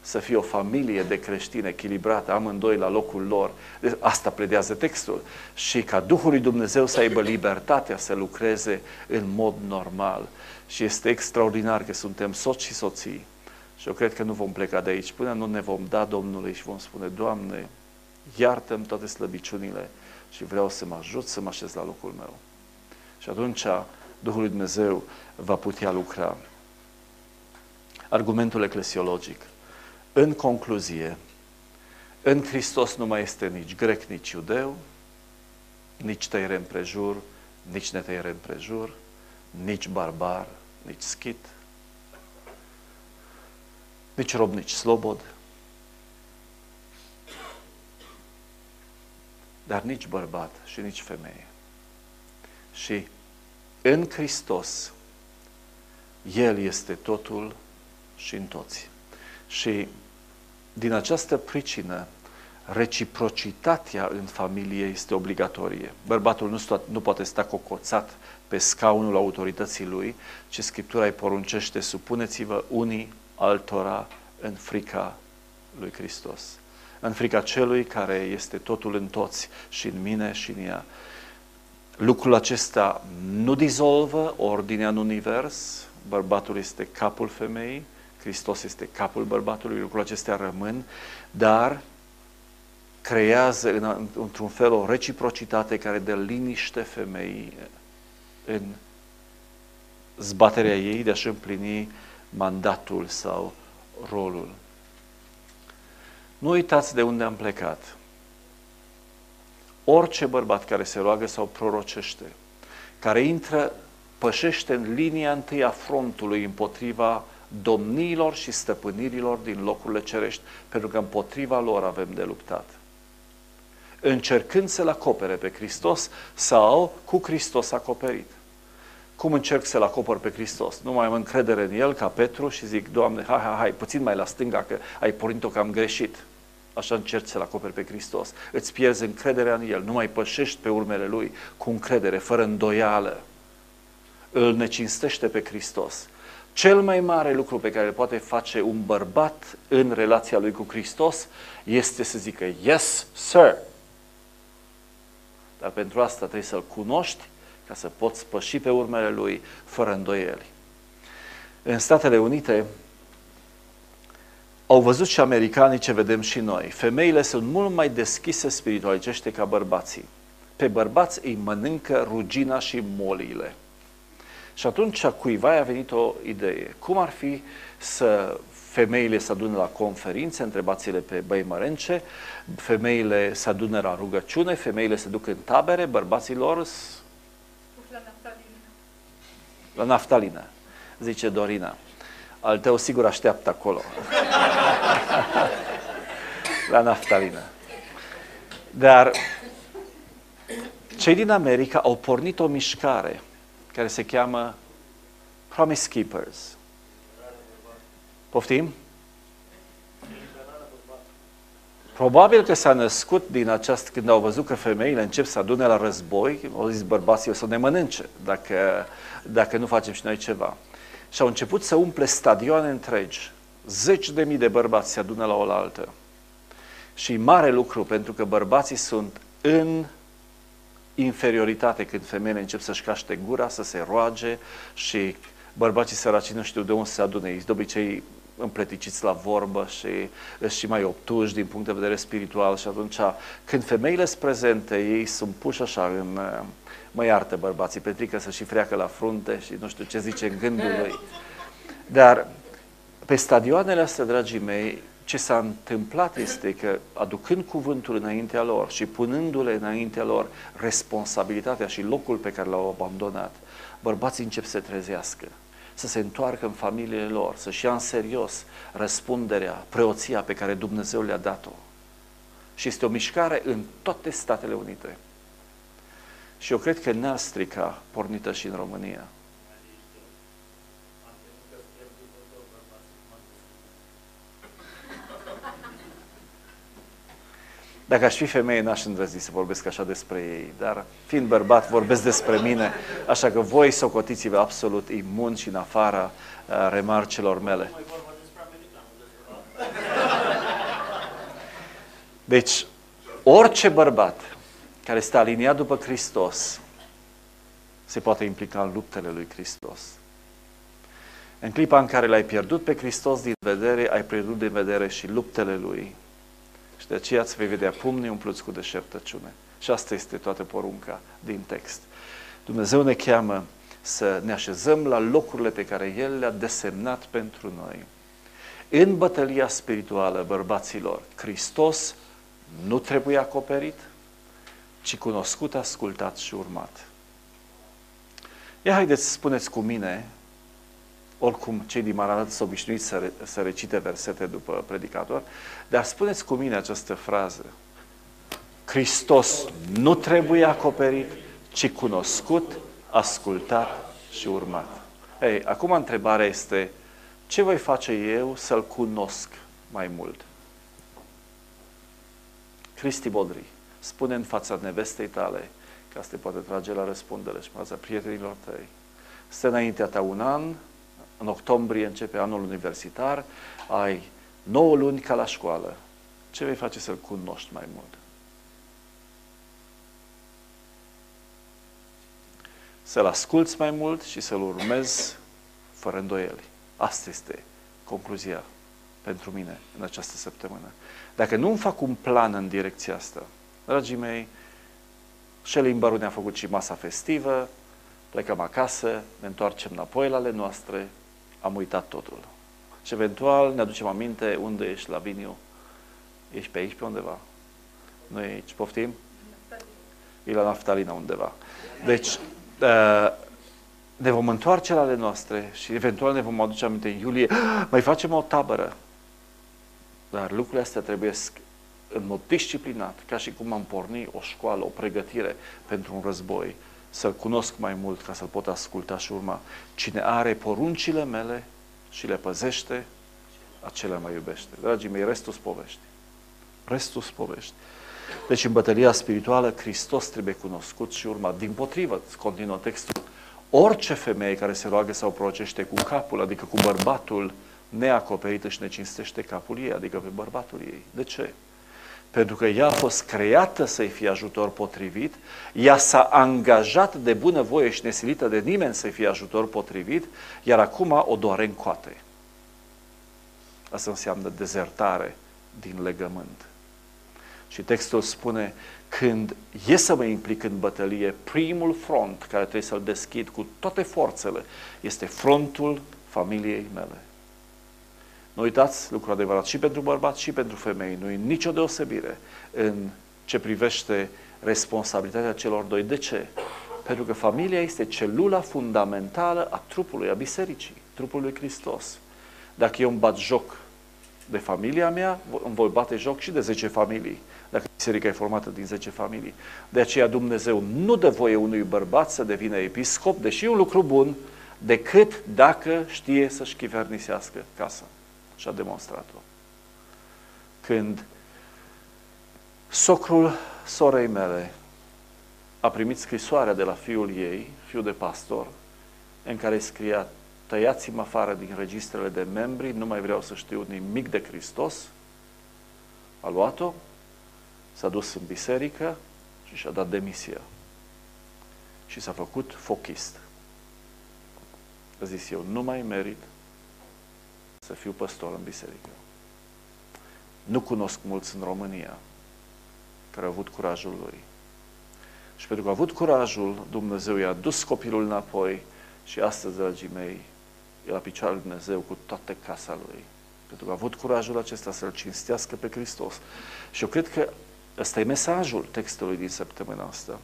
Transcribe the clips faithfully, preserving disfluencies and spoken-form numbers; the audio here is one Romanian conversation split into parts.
să fie o familie de creștini echilibrată, amândoi la locul lor. Deci asta pledează textul. Și ca Duhul lui Dumnezeu să aibă libertatea să lucreze în mod normal. Și este extraordinar că suntem soți și soții. Și eu cred că nu vom pleca de aici până nu ne vom da Domnului și vom spune, Doamne, iartă-mi toate slăbiciunile și vreau să mă ajut să mă așez la locul meu. Și atunci Duhul lui Dumnezeu va putea lucra. Argumentul eclesiologic. În concluzie, în Hristos nu mai este nici grec, nici iudeu, nici tăiere împrejur, nici netăiere împrejur, nici barbar, nici schit, nici rob, nici slobod, dar nici bărbat și nici femeie. Și în Hristos, El este totul și în toți. Și din această pricină, reciprocitatea în familie este obligatorie. Bărbatul nu, sta, nu poate sta cocoțat pe scaunul autorității lui, ci Scriptura îi poruncește, supuneți-vă unii altora în frica lui Hristos. În frica celui care este totul în toți și în mine și în ea. Lucrul acesta nu dizolvă ordinea în univers, bărbatul este capul femeii, Hristos este capul bărbatului, lucrul acestea rămân, dar creează în, într-un fel o reciprocitate care dă liniște femeii în zbaterea ei de a-și împlini mandatul sau rolul. Nu uitați de unde am plecat. Orice bărbat care se roagă sau prorocește, care intră, pășește în linia întâi a frontului împotriva domniilor și stăpânirilor din locurile cerești, pentru că împotriva lor avem de luptat. Încercând să-L acopere pe Hristos sau cu Hristos acoperit. Cum încerc să-L acopăr pe Hristos? Nu mai am încredere în El ca Petru și zic, Doamne, hai, hai, hai, puțin mai la stânga, că ai pornit-o că am greșit. Așa încerci să-L acoperi pe Hristos. Îți pierzi încrederea în El, nu mai pășești pe urmele Lui cu încredere, fără îndoială. Îl necinstește pe Hristos. Cel mai mare lucru pe care îl poate face un bărbat în relația lui cu Hristos este să zică, yes, sir. Dar pentru asta trebuie să-L cunoști ca să poți păși pe urmele Lui fără îndoieli. În Statele Unite au văzut și americanii ce vedem și noi. Femeile sunt mult mai deschise spiritualicește ca bărbații. Pe bărbați îi mănâncă rugina și moliile. Și atunci cuiva a venit o idee. Cum ar fi să femeile se adună la conferințe, întrebați-le pe băi mărence, femeile se adună la rugăciune, femeile se duc în tabere, bărbații lor La naftalină. La naftalină, zice Dorina. Al tău sigur așteaptă acolo. La naftalină. Dar cei din America au pornit o mișcare care se cheamă Promise Keepers. Poftim? Probabil că s-a născut din această, când au văzut că femeile încep să adune la război, au zis bărbații o să ne mănânce dacă, dacă nu facem și noi ceva. Și au început să umple stadioane întregi. Zeci de mii de bărbați se adună la oaltă. Și mare lucru, pentru că bărbații sunt în inferioritate când femeile încep să-și caște gura, să se roage și bărbații săraci nu știu de unde se adune. Ei de obicei împleticiți la vorbă și și mai obtuși din punct de vedere spiritual și atunci când femeile sunt prezente, ei sunt puși așa în... Mă iartă bărbații, Petrică să și freacă la frunte și nu știu ce zice în gândul lui. Dar pe stadioanele astea, dragii mei, ce s-a întâmplat este că, aducând cuvântul înaintea lor și punându-le înaintea lor responsabilitatea și locul pe care l-au abandonat, bărbații încep să se trezească, să se întoarcă în familiile lor, să-și ia în serios răspunderea, preoția pe care Dumnezeu le-a dat-o. Și este o mișcare în toate Statele Unite. Și eu cred că n-ar strica pornită și în România. Dacă aș fi femeie, n-aș îndrăzni să vorbesc așa despre ei, dar fiind bărbat, vorbesc despre mine, așa că voi socotiți-vă absolut imun și în afara uh, remarcelor mele. Deci, orice bărbat care este aliniat după Hristos se poate implica în luptele lui Hristos. În clipa în care l-ai pierdut pe Hristos din vedere, ai pierdut din vedere și luptele Lui. Și de aceea îți vei vedea pumnii umpluți cu deșertăciune. Și asta este toată porunca din text. Dumnezeu ne cheamă să ne așezăm la locurile pe care El le-a desemnat pentru noi. În bătălia spirituală, bărbaților, Hristos nu trebuie acoperit, ci cunoscut, ascultat și urmat. Ia haideți, spuneți cu mine, oricum cei din Maranat sunt obișnuiți să, re, să recite versete după predicator, dar spuneți cu mine această frază. Hristos nu trebuie acoperit, ci cunoscut, ascultat și urmat. Ei, acum întrebarea este, ce voi face eu să-L cunosc mai mult? Cristi Bodri, spune în fața nevestei tale, ca să te poate trage la răspundere și în fața prietenilor tăi. Stă înaintea ta un an, în octombrie începe anul universitar, ai nouă luni ca la școală. Ce vei face să-L cunoști mai mult? Să-L asculți mai mult și să-L urmezi fără îndoieli. Asta este concluzia pentru mine în această săptămână. Dacă nu îmi fac un plan în direcția asta, dragii mei, Shelley Baru ne-a făcut și masa festivă, plecăm acasă, ne întoarcem înapoi la ale noastre, am uitat totul. Și eventual ne aducem aminte unde ești, Laviniu. Ești pe aici, pe undeva? Nu e aici, poftim? E la Naftalina undeva. Deci, ne vom întoarce la ale noastre și eventual ne vom aduce aminte în iulie, mai facem o tabără. Dar lucrurile astea trebuie în mod disciplinat, ca și cum am porni o școală, o pregătire pentru un război, să-L cunosc mai mult ca să-L pot asculta și urma. Cine are poruncile mele și le păzește, acela mă iubește. Dragii mei, restul-s povești. Restul-s povești. Deci în bătălia spirituală, Hristos trebuie cunoscut și urmat. Dimpotrivă, continuă textul, orice femeie care se roagă sau prorocește cu capul, adică cu bărbatul neacoperit, își necinstește capul ei, adică pe bărbatul ei. De ce? Pentru că ea a fost creată să-i fie ajutor potrivit, ea s-a angajat de bunăvoie și nesilită de nimeni să-i fie ajutor potrivit, iar acum o doare în coate. Asta înseamnă dezertare din legământ. Și textul spune, când e să mă implic în bătălie, primul front care trebuie să-l deschid cu toate forțele este frontul familiei mele. Nu uitați, lucru adevărat și pentru bărbați și pentru femei, nu e nicio deosebire în ce privește responsabilitatea celor doi. De ce? Pentru că familia este celula fundamentală a trupului, a bisericii, trupului lui Hristos. Dacă eu îmi bat joc de familia mea, îmi voi bate joc și de zece familii, dacă biserica e formată din zece familii. De aceea Dumnezeu nu dă voie unui bărbat să devină episcop, deși e un lucru bun, decât dacă știe să-și chivernisească casa. Și a demonstrat-o. Când socrul sorei mele a primit scrisoarea de la fiul ei, fiul de pastor, în care scria, tăiați-mă afară din registrele de membri, nu mai vreau să știu nimic de Hristos, a luat-o, s-a dus în biserică și și-a dat demisia. Și s-a făcut fochist. A zis, eu nu mai merit să fiu păstor în biserică. Nu cunosc mulți în România care au avut curajul lui. Și pentru că a avut curajul, Dumnezeu i-a dus copilul înapoi și astăzi, dragii mei, e la picioarele lui Dumnezeu cu toată casa lui. Pentru că a avut curajul acesta să-L cinstească pe Hristos. Și eu cred că ăsta e mesajul textului din săptămâna asta.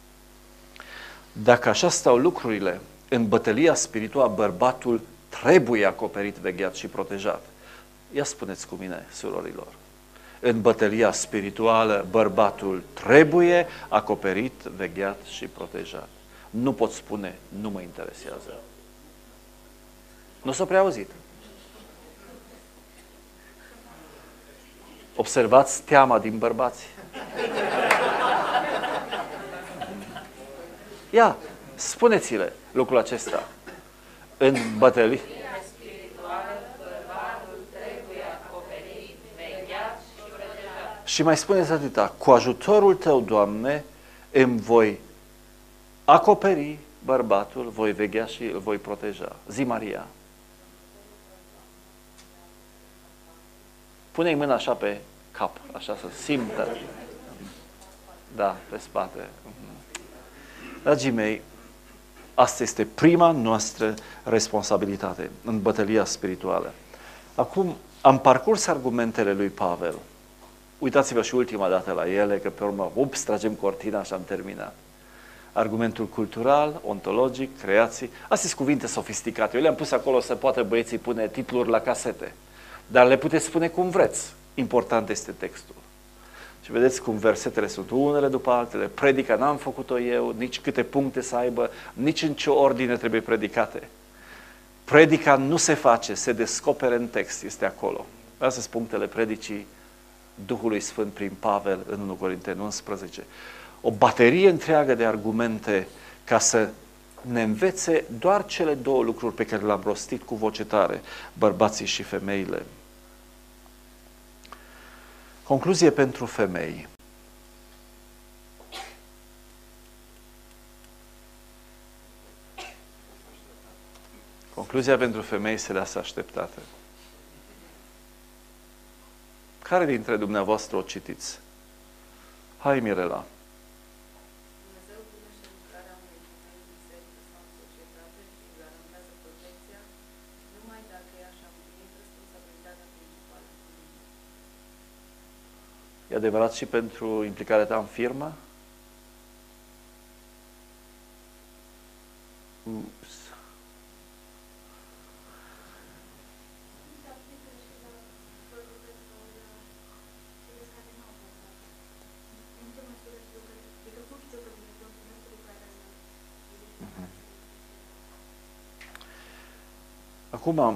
Dacă așa stau lucrurile, în bătălia spirituală, bărbatul trebuie acoperit, vegheat și protejat. Ia spuneți cu mine, surorilor. În bătălia spirituală, bărbatul trebuie acoperit, vegheat și protejat. Nu pot spune, nu mă interesează. Nu s-a prea auzit. Observați teama din bărbați. Ia, spuneți-le lucrul acesta. În bătălie spirituală, bărbatul trebuie acoperit, vegheat și protejat. Și mai spuneți atâta, cu ajutorul Tău, Doamne, îmi voi acoperi bărbatul, voi veghea și îl voi proteja. Zi, Maria. Pune-i mâna așa pe cap, așa să simtă. Da, pe spate. Dragii mei, asta este prima noastră responsabilitate în bătălia spirituală. Acum, am parcurs argumentele lui Pavel. Uitați-vă și ultima dată la ele, că pe urmă, ups, tragem cortina și am terminat. Argumentul cultural, ontologic, creații, astea sunt cuvinte sofisticate. Eu le-am pus acolo să poată băieții pune titluri la casete. Dar le puteți spune cum vreți. Important este textul. Și vedeți cum versetele sunt unele după altele. Predica n-am făcut-o eu, nici câte puncte să aibă, nici în ce ordine trebuie predicate. Predica nu se face, se descopere în text, este acolo. Astea sunt punctele predicii Duhului Sfânt prin Pavel în unu Corinteni unsprezece. O baterie întreagă de argumente ca să ne învețe doar cele două lucruri pe care le-am rostit cu voce tare, bărbații și femeile. Concluzie pentru femei. Concluzia pentru femei se lasă așteptată. Care dintre dumneavoastră o citiți? Hai, Mirela. Dumnezeu cunoaște lucrarea unei femei în biserică sau în societate și îi garantează protecția numai dacă ea și-a împlinit responsabilitatea principală. E adevărat și pentru implicarea ta în firmă? Ups. Acum, Sau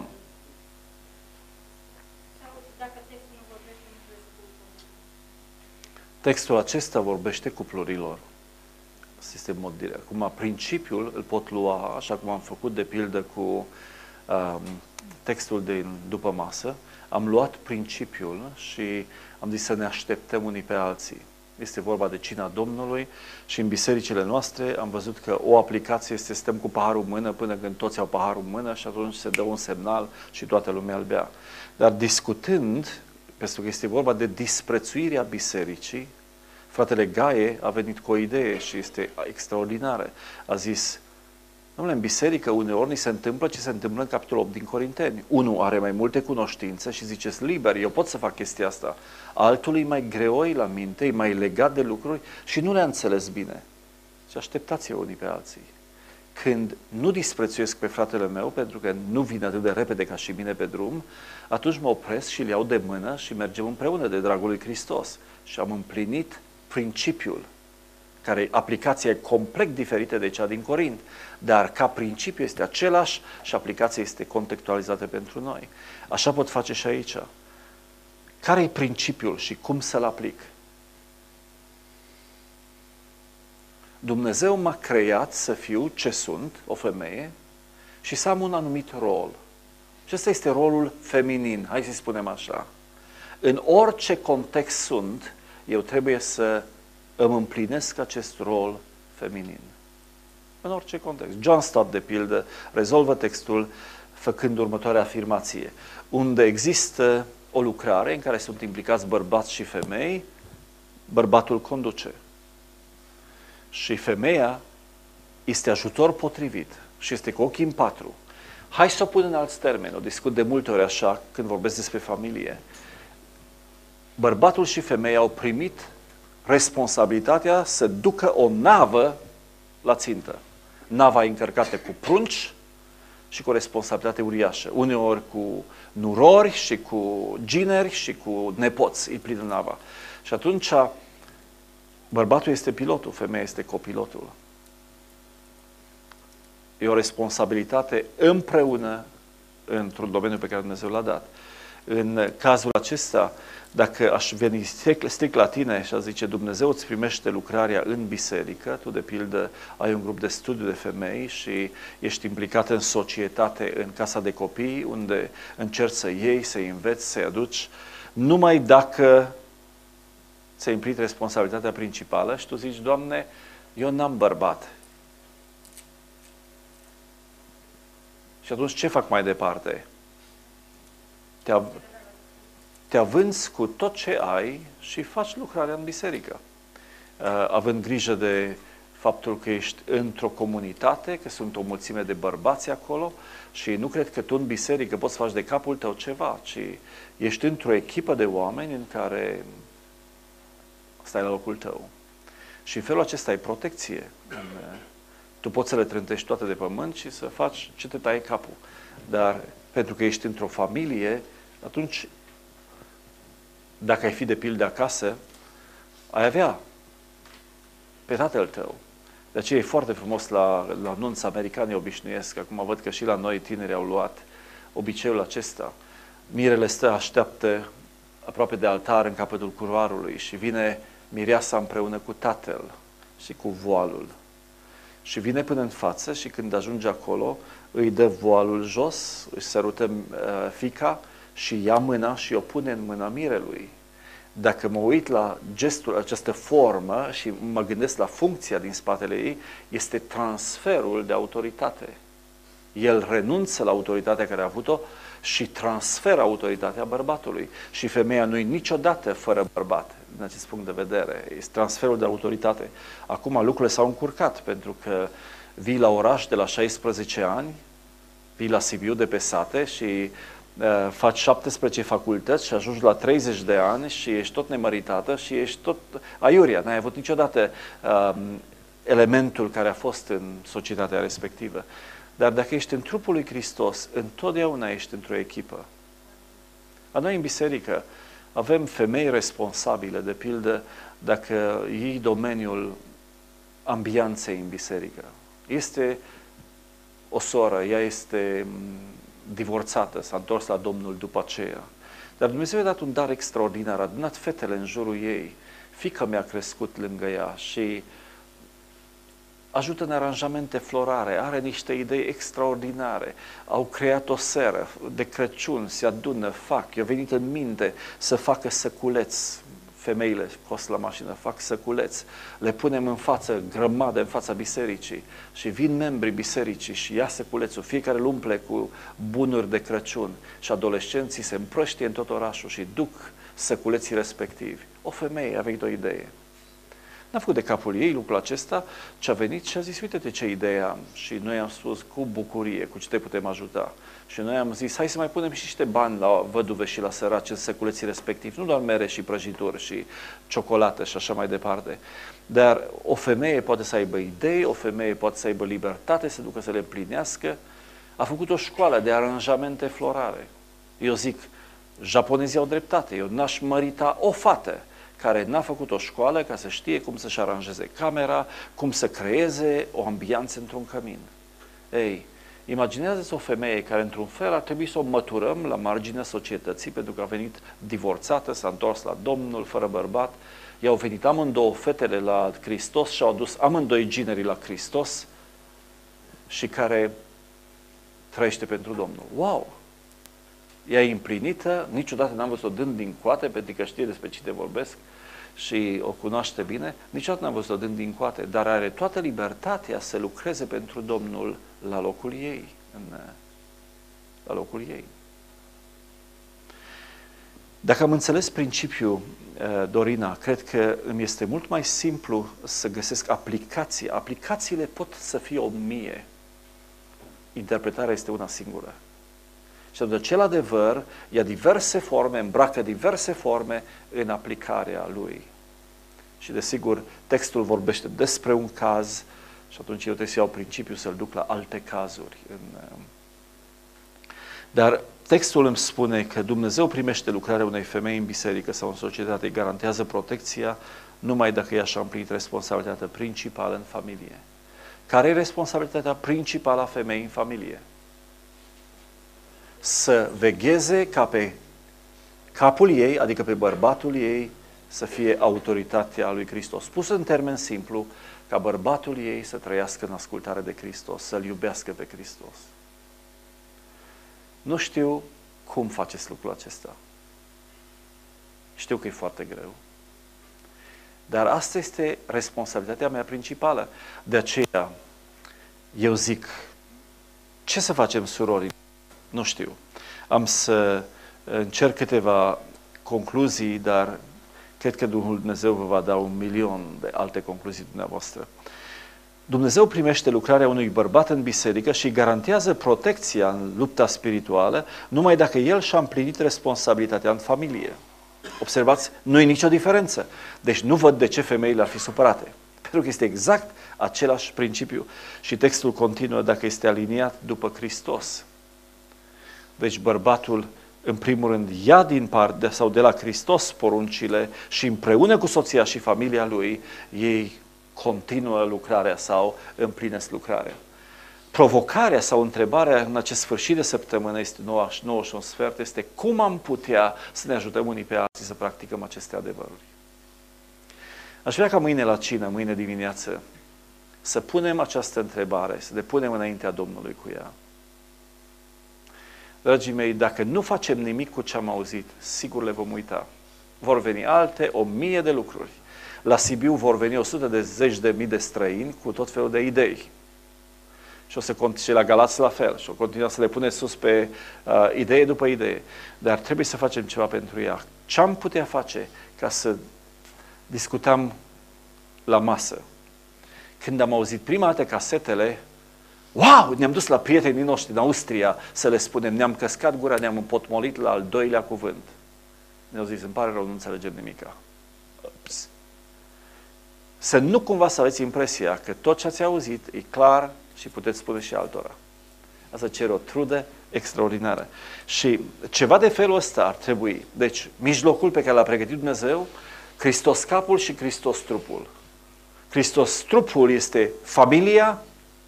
dacă textul nu vorbește, nu trebuie să culpăm. textul acesta vorbește cuplurilor. Asta este în mod direct. Acum, principiul îl pot lua, așa cum am făcut de pildă cu um, textul de după masă, am luat principiul și am zis să ne așteptăm unii pe alții. Este vorba de cina Domnului și în bisericile noastre am văzut că o aplicație este să stăm cu paharul în mână până când toți au paharul în mână și atunci se dă un semnal și toată lumea îl bea. Dar discutând, pentru că este vorba de disprețuirea bisericii, fratele Gaie a venit cu o idee și este extraordinară. A zis, dom'le, în biserică uneori ni se întâmplă ce se întâmplă în capitolul opt din Corinteni. Unul are mai multe cunoștințe și ziceți liber, eu pot să fac chestia asta. Altul e mai greoi la minte, e mai legat de lucruri și nu le-a înțeles bine. Și așteptați-vă unii pe alții. Când nu disprețuiesc pe fratele meu, pentru că nu vine atât de repede ca și mine pe drum, atunci mă opresc și îl iau de mână și mergem împreună de dragul lui Hristos. Și am împlinit principiul, care aplicația e complet diferită de cea din Corint, dar ca principiu este același și aplicația este contextualizată pentru noi. Așa pot face și aici. Care e principiul și cum să-l aplic? Dumnezeu m-a creat să fiu ce sunt, o femeie, și să am un anumit rol. Și ăsta este rolul feminin, hai să spunem așa. În orice context sunt, eu trebuie să îmi împlinesc acest rol feminin. În orice context. John Stott, de pildă, rezolvă textul făcând următoarea afirmație. Unde există o lucrare în care sunt implicați bărbați și femei, bărbatul conduce. Și femeia este ajutor potrivit și este cu ochii în patru. Hai să o pun în alți termeni, o discut de multe ori așa când vorbesc despre familie. Bărbatul și femeia au primit responsabilitatea să ducă o navă la țintă. Nava e încărcată cu prunci și cu o responsabilitate uriașă. Uneori cu nurori și cu gineri și cu nepoți, îi plină nava. Și atunci bărbatul este pilotul, femeia este copilotul. E o responsabilitate împreună într-un domeniu pe care Dumnezeu l-a dat. În cazul acesta, dacă aș veni strict la tine și aș zice Dumnezeu îți primește lucrarea în biserică, tu de pildă ai un grup de studiu de femei și ești implicat în societate, în casa de copii, unde încerci să iei, să-i înveți, să-i aduci, numai dacă ți-ai împlinit responsabilitatea principală și tu zici, Doamne, eu n-am bărbat. Și atunci ce fac mai departe? Te, av- te avânți cu tot ce ai și faci lucrarea în biserică. Uh, având grijă de faptul că ești într-o comunitate, că sunt o mulțime de bărbați acolo și nu cred că tu în biserică poți să faci de capul tău ceva, ci ești într-o echipă de oameni în care stai la locul tău. Și în felul acesta ai protecție. Tu poți să le trântești toate de pământ și să faci ce te taie capul. Dar pentru că ești într-o familie, atunci, dacă ai fi de pildă acasă, ai avea pe tatăl tău. De aceea e foarte frumos la, la nunți americani obișnuiesc. Acum văd că și la noi tineri au luat obiceiul acesta. Mirele stă, așteaptă aproape de altar în capătul culoarului și vine mireasa împreună cu tatăl și cu voalul. Și vine până în față și când ajunge acolo, îi dă voalul jos, își sărută uh, fiica și ia mâna și o pune în mâna mirelui. Dacă mă uit la gestul, această formă și mă gândesc la funcția din spatele ei, este transferul de autoritate. El renunță la autoritatea care a avut-o și transferă autoritatea bărbatului. Și femeia nu e niciodată fără bărbat, din acest punct de vedere. Este transferul de autoritate. Acum lucrurile s-au încurcat, pentru că vii la oraș de la șaisprezece ani, vii la Sibiu de pe sate și uh, faci șaptesprezece facultăți și ajungi la treizeci de ani și ești tot nemăritată și ești tot aiurea. N-ai avut niciodată uh, elementul care a fost în societatea respectivă. Dar dacă ești în trupul lui Hristos, întotdeauna ești într-o echipă. La noi în biserică avem femei responsabile, de pildă, dacă iei domeniul ambianței în biserică. Este o soră, ea este divorțată, s-a întors la Domnul după aceea. Dar Dumnezeu i-a dat un dar extraordinar, a adunat fetele în jurul ei. Fiica mea a crescut lângă ea și ajută în aranjamente florare, are niște idei extraordinare, au creat o seră de Crăciun, se adună, fac, i-a venit în minte să facă săculeți, femeile cos la mașină, fac săculeți, le punem în față, grămadă în fața bisericii și vin membrii bisericii și ia săculețul, fiecare îl umple cu bunuri de Crăciun și adolescenții se împrăștie în tot orașul și duc săculeții respectivi. O femeie a venit o idee. N-a făcut de capul ei lucrul acesta, ci a venit și a zis, uite-te ce idee am. Și noi am spus, cu bucurie, cu ce te putem ajuta. Și noi am zis, hai să mai punem și niște bani la văduve și la săraci în săculeții respectiv, nu doar mere și prăjituri și ciocolată și așa mai departe. Dar o femeie poate să aibă idei, o femeie poate să aibă libertate, să ducă să le împlinească. A făcut o școală de aranjamente florare. Eu zic, japonezii au dreptate, eu n-aș mărita o fată care n-a făcut o școală ca să știe cum să-și aranjeze camera, cum să creeze o ambianță într-un cămin. Ei, imaginează-ți o femeie care într-un fel ar trebui să o măturăm la marginea societății, pentru că a venit divorțată, s-a întors la Domnul, fără bărbat, i-au venit amândouă fetele la Hristos și au adus amândoi ginerii la Hristos și care trăiește pentru Domnul. Wow! Ea e împlinită, niciodată n-am văzut-o dând din coate, pentru că știe despre cine vorbesc și o cunoaște bine, niciodată n-am văzut-o dând din coate, dar are toată libertatea să lucreze pentru Domnul la locul ei. În, la locul ei. Dacă am înțeles principiul, Dorina, cred că îmi este mult mai simplu să găsesc aplicații. Aplicațiile pot să fie o mie. Interpretarea este una singură. Și atunci acel adevăr ia diverse forme, îmbracă diverse forme în aplicarea lui. Și desigur, textul vorbește despre un caz și atunci eu trebuie să iau principiul să-l duc la alte cazuri. Dar textul îmi spune că Dumnezeu primește lucrarea unei femei în biserică sau în societate, îi garantează protecția numai dacă ea și-a împlinit responsabilitatea principală în familie. Care e responsabilitatea principală a femeii în familie? Să vegheze ca pe capul ei, adică pe bărbatul ei, să fie autoritatea lui Hristos. Spus în termen simplu, ca bărbatul ei să trăiască în ascultare de Hristos, să-L iubească pe Hristos. Nu știu cum faceți lucrul acesta. Știu că e foarte greu. Dar asta este responsabilitatea mea principală. De aceea, eu zic, ce să facem, surori? Nu știu. Am să încerc câteva concluzii, dar cred că Duhul Dumnezeu vă va da un milion de alte concluzii dumneavoastră. Dumnezeu primește lucrarea unui bărbat în biserică și garantează protecția în lupta spirituală numai dacă el și-a împlinit responsabilitatea în familie. Observați, nu e nicio diferență. Deci nu văd de ce femeile ar fi supărate. Pentru că este exact același principiu. Și textul continuă dacă este aliniat după Hristos. Deci bărbatul, în primul rând, ia din parte sau de la Hristos poruncile și împreună cu soția și familia lui, ei continuă lucrarea sau împlinesc lucrarea. Provocarea sau întrebarea în acest sfârșit de săptămână este nouă și nouă și un sfert, este cum am putea să ne ajutăm unii pe alții să practicăm aceste adevăruri. Aș vrea ca mâine la cină, mâine dimineață, să punem această întrebare, să ne punem înaintea Domnului cu ea. Dragii mei, dacă nu facem nimic cu ce am auzit, sigur le vom uita. Vor veni alte o mie de lucruri. La Sibiu vor veni o sută de zeci de mii de străini cu tot felul de idei. Și o să continue la Galați la fel. Și o continua să le pune sus pe uh, idee după idee. Dar trebuie să facem ceva pentru ea. Ce am putea face ca să discutăm la masă? Când am auzit prima dată casetele, wow, ne-am dus la prietenii noștri în Austria să le spunem, ne-am căscat gura, ne-am împotmolit la al doilea cuvânt. Ne-au zis, îmi pare rău, nu înțelegem nimica. Ups. Să nu cumva să aveți impresia că tot ce ați auzit e clar și puteți spune și altora. Asta cere o trudă extraordinară. Și ceva de felul ăsta ar trebui. Deci, mijlocul pe care l-a pregătit Dumnezeu, Hristos capul și Hristos trupul. Hristos trupul este familia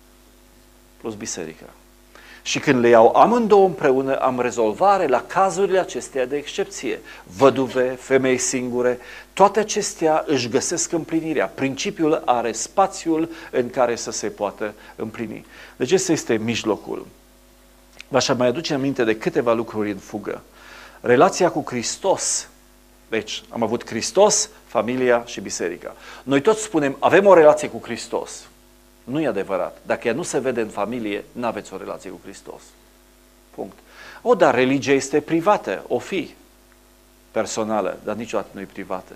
plus biserica. Și când le iau amândouă împreună, am rezolvare la cazurile acestea de excepție. Văduve, femei singure, toate acestea își găsesc împlinirea. Principiul are spațiul în care să se poată împlini. Deci ăsta este mijlocul. V-aș mai aduce aminte de câteva lucruri în fugă. Relația cu Hristos. Deci, am avut Hristos, familia și biserica. Noi toți spunem, avem o relație cu Hristos. Nu e adevărat. Dacă ea nu se vede în familie, nu aveți o relație cu Hristos. Punct. O, dar religia este privată, o fi personală, dar niciodată nu e privată.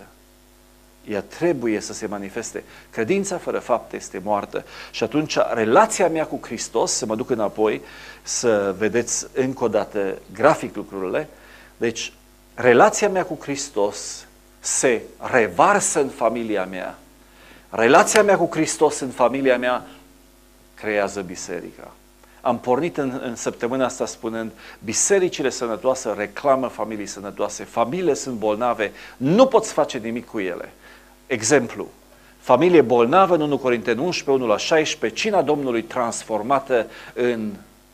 Ea trebuie să se manifeste. Credința fără fapte este moartă. Și atunci relația mea cu Hristos, să mă duc înapoi, să vedeți încă o dată grafic lucrurile, deci relația mea cu Hristos se revarsă în familia mea. Relația mea cu Hristos în familia mea creează biserica. Am pornit în, în săptămâna asta spunând, bisericile sănătoase reclamă familii sănătoase, familiile sunt bolnave, nu poți face nimic cu ele. Exemplu, familie bolnavă, în unu Corinteni unsprezece, unu la șaisprezece, cina Domnului transformată în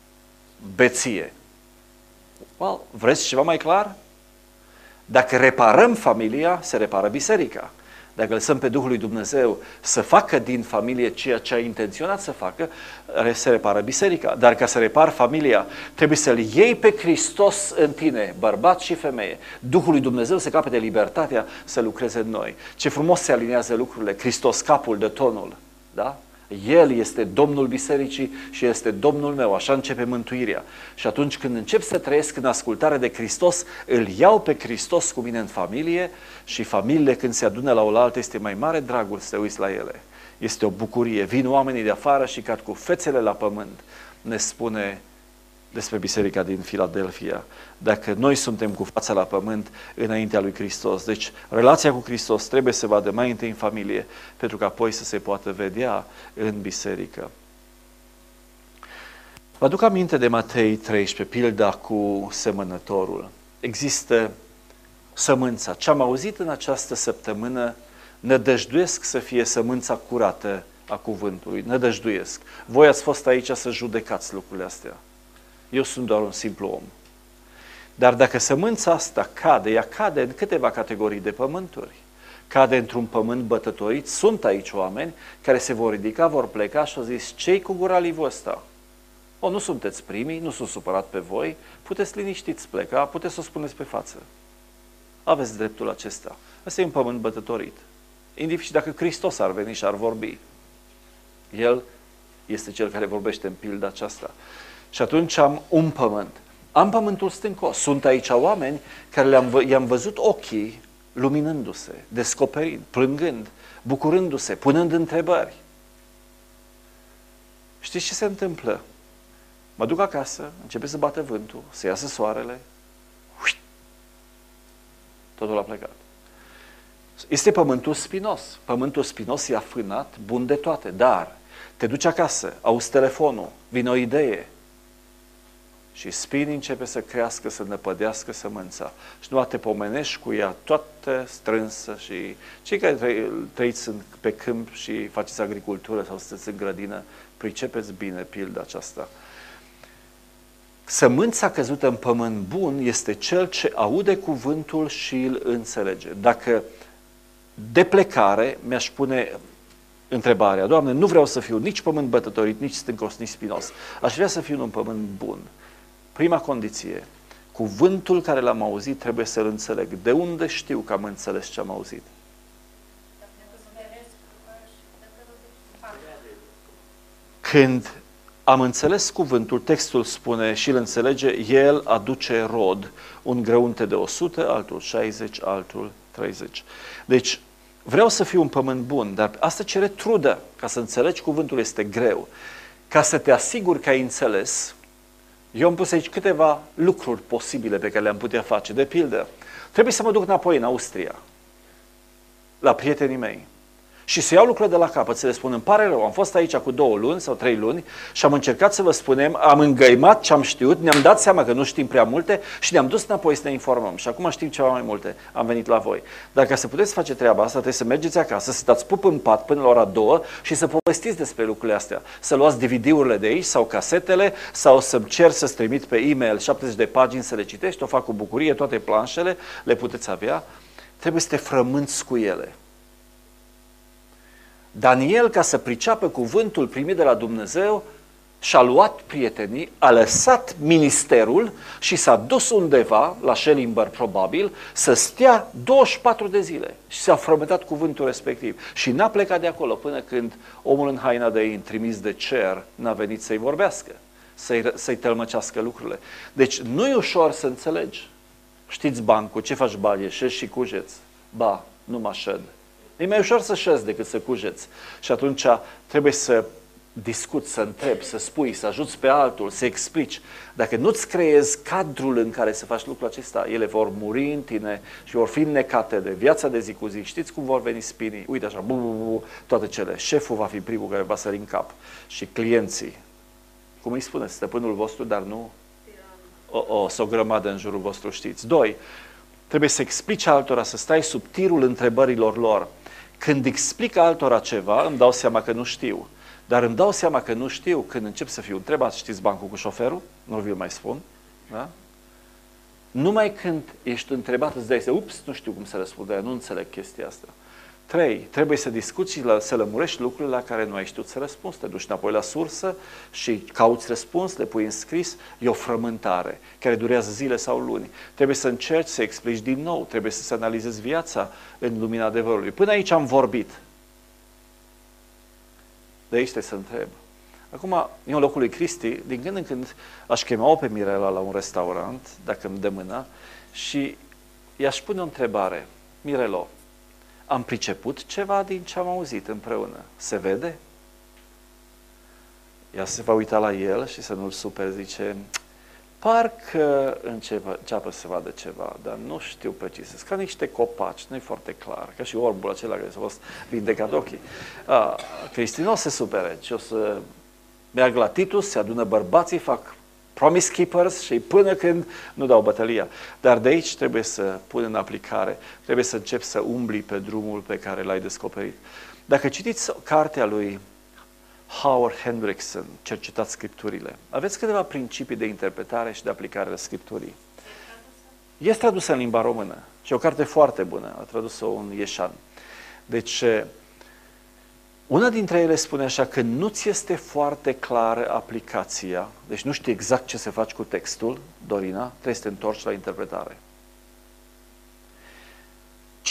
beție. Well, vreți ceva mai clar? Dacă reparăm familia, se repară biserica. Dacă lăsăm pe Duhul lui Dumnezeu să facă din familie ceea ce a intenționat să facă, se repară biserica. Dar ca să repar familia, trebuie să-L iei pe Hristos în tine, bărbat și femeie. Duhul lui Dumnezeu să capete libertatea să lucreze în noi. Ce frumos se aliniază lucrurile. Hristos capul de tonul. Da? El este Domnul bisericii și este Domnul meu. Așa începe mântuirea. Și atunci când încep să trăiesc în ascultare de Hristos, îl iau pe Hristos cu mine în familie și familiile când se adună la oaltă este mai mare dragul să te uiți la ele. Este o bucurie. Vin oamenii de afară și cad cu fețele la pământ. Ne spune despre biserica din Filadelfia. Dacă noi suntem cu fața la pământ înaintea lui Hristos. Deci relația cu Hristos trebuie să vadă mai întâi în familie, pentru că apoi să se poată vedea în biserică. Vă aduc aminte de Matei treisprezece, pilda cu semănătorul. Există sămânța. Ce am auzit în această săptămână, nădăjduiesc să fie sămânța curată a cuvântului. Nădăjduiesc. Voi ați fost aici să judecați lucrurile astea. Eu sunt doar un simplu om. Dar dacă sămânța asta cade, ea cade în câteva categorii de pământuri. Cade într-un pământ bătătorit, sunt aici oameni care se vor ridica, vor pleca și au zis, ce-i cu gura livul ăsta? O, nu sunteți primii, nu sunt supărat pe voi, puteți liniștiți pleca, puteți să o spuneți pe față. Aveți dreptul acesta. Ăsta e un pământ bătătorit. indiferent dacă Hristos ar veni și ar vorbi. El este cel care vorbește în pilda aceasta. Și atunci am un pământ. Am pământul stâncos. Sunt aici oameni care le-am, i-am văzut ochii luminându-se, descoperind, plângând, bucurându-se, punând întrebări. Știți ce se întâmplă? Mă duc acasă, începe să bată vântul, să iasă soarele, uiș, totul a plecat. Este pământul spinos. Pământul spinos e afânat, bun de toate, dar te duci acasă, auzi telefonul, vine o idee și spinii începe să crească, să năpădească sămânța. Și nu te pomenești cu ea toată strânsă și cei care trăiți pe câmp și faceți agricultură sau sunteți în grădină, pricepeți bine pilda aceasta. Sămânța căzută în pământ bun este cel ce aude cuvântul și îl înțelege. Dacă de plecare mi-aș pune întrebarea, Doamne, nu vreau să fiu nici pământ bătătorit, nici stâncos, nici spinos. Aș vrea să fiu un pământ bun. Prima condiție, cuvântul care l-am auzit trebuie să-l înțeleg. De unde știu că am înțeles ce am auzit? Când am înțeles cuvântul, textul spune și îl înțelege, el aduce rod. Un grăunte de o sută, altul șaizeci, altul treizeci. Deci, vreau să fiu un pământ bun, dar asta cere trudă. Ca să înțelegi cuvântul este greu. Ca să te asiguri că ai înțeles, eu am pus aici câteva lucruri posibile pe care le-am putea face. De pildă, trebuie să mă duc înapoi în Austria, la prietenii mei, și să iau lucrurile de la capăt, să le spun, îmi pare rău, am fost aici cu două luni sau trei luni și am încercat să vă spunem, am îngăimat ce am știut, ne-am dat seama că nu știm prea multe și ne-am dus înapoi să ne informăm. Și acum știm ceva mai multe, am venit la voi. Dar ca să puteți face treaba asta, trebuie să mergeți acasă, să stați pup în pat până la ora două și să povestiți despre lucrurile astea. Să luați D V D-urile de aici sau casetele sau să-mi cer să-ți trimit pe e-mail șaptezeci de pagini să le citești, o fac cu bucurie, toate planșele le puteți avea. Trebuie să te frămânți cu ele. Daniel, ca să priceapă cuvântul primit de la Dumnezeu, și-a luat prietenii, a lăsat ministerul și s-a dus undeva, la Schellimber probabil, să stea douăzeci și patru de zile și s-a frământat cuvântul respectiv. Și n-a plecat de acolo până când omul în haina de in, trimis de cer, n-a venit să-i vorbească, să-i, să-i tălmăcească lucrurile. Deci nu e ușor să înțelegi. Știți bancul, ce faci balie, șezi și cugeți? Ba, nu mă șed. E mai ușor să șezi decât să cugeți. Și atunci trebuie să discuți, să întrebi, să spui, să ajuți pe altul, să explici. Dacă nu-ți creezi cadrul în care să faci lucrul acesta, ele vor muri în tine și vor fi înnecate de viața de zi cu zi. Știți cum vor veni spinii? Uite așa, bu, bu, bu, toate cele. Șeful va fi primul care va sări în cap. Și clienții. Cum îi spuneți? Stăpânul vostru, dar nu o, o, o grămadă în jurul vostru, știți. Doi, trebuie să explici altora, să stai sub tirul întrebărilor lor. Când explic altora ceva, îmi dau seama că nu știu. Dar îmi dau seama că nu știu când încep să fiu întrebat, știți bancul cu șoferul? Nu vi-l mai spun. Da? Numai când ești întrebat, îți dai seama, ups, nu știu cum să răspund, dar nu înțeleg chestia asta. Trei, trebuie să discuți și să lămurești lucrurile la care nu ai știut să răspunzi. Te duci înapoi la sursă și cauți răspuns, le pui în scris. E o frământare care durează zile sau luni. Trebuie să încerci să explici din nou, trebuie să-ți analizezi viața în lumina adevărului. Până aici am vorbit. De aici trebuie să întreb. Acum, eu în locul lui Cristi, din când în când aș chema-o pe Mirela la un restaurant, dacă îmi dă mâna, și i-aș pune o întrebare. Mirelo, am priceput ceva din ce am auzit împreună. Se vede? Ea se va uita la el și să nu-l super, zice, parcă înceapă să vadă ceva, dar nu știu precis. Sunt ca niște copaci, nu e foarte clar, ca și orbul acela care s-a fost vindecat ochii. A, Cristi nu o se supere, ci o să meargă la Titus, se adună bărbații, fac promise keepers și până când nu dau bătălia. Dar de aici trebuie să pun în aplicare, trebuie să începi să umbli pe drumul pe care l-ai descoperit. Dacă citiți cartea lui Howard Hendrickson, Cercetați Scripturile, aveți câteva principii de interpretare și de aplicare a Scripturii. Este tradusă în limba română și e o carte foarte bună, a tradus-o un ieșan. Deci, una dintre ele spune așa că nu ți este foarte clară aplicația, deci nu știi exact ce să faci cu textul, Dorina, trebuie să te întorci la interpretare.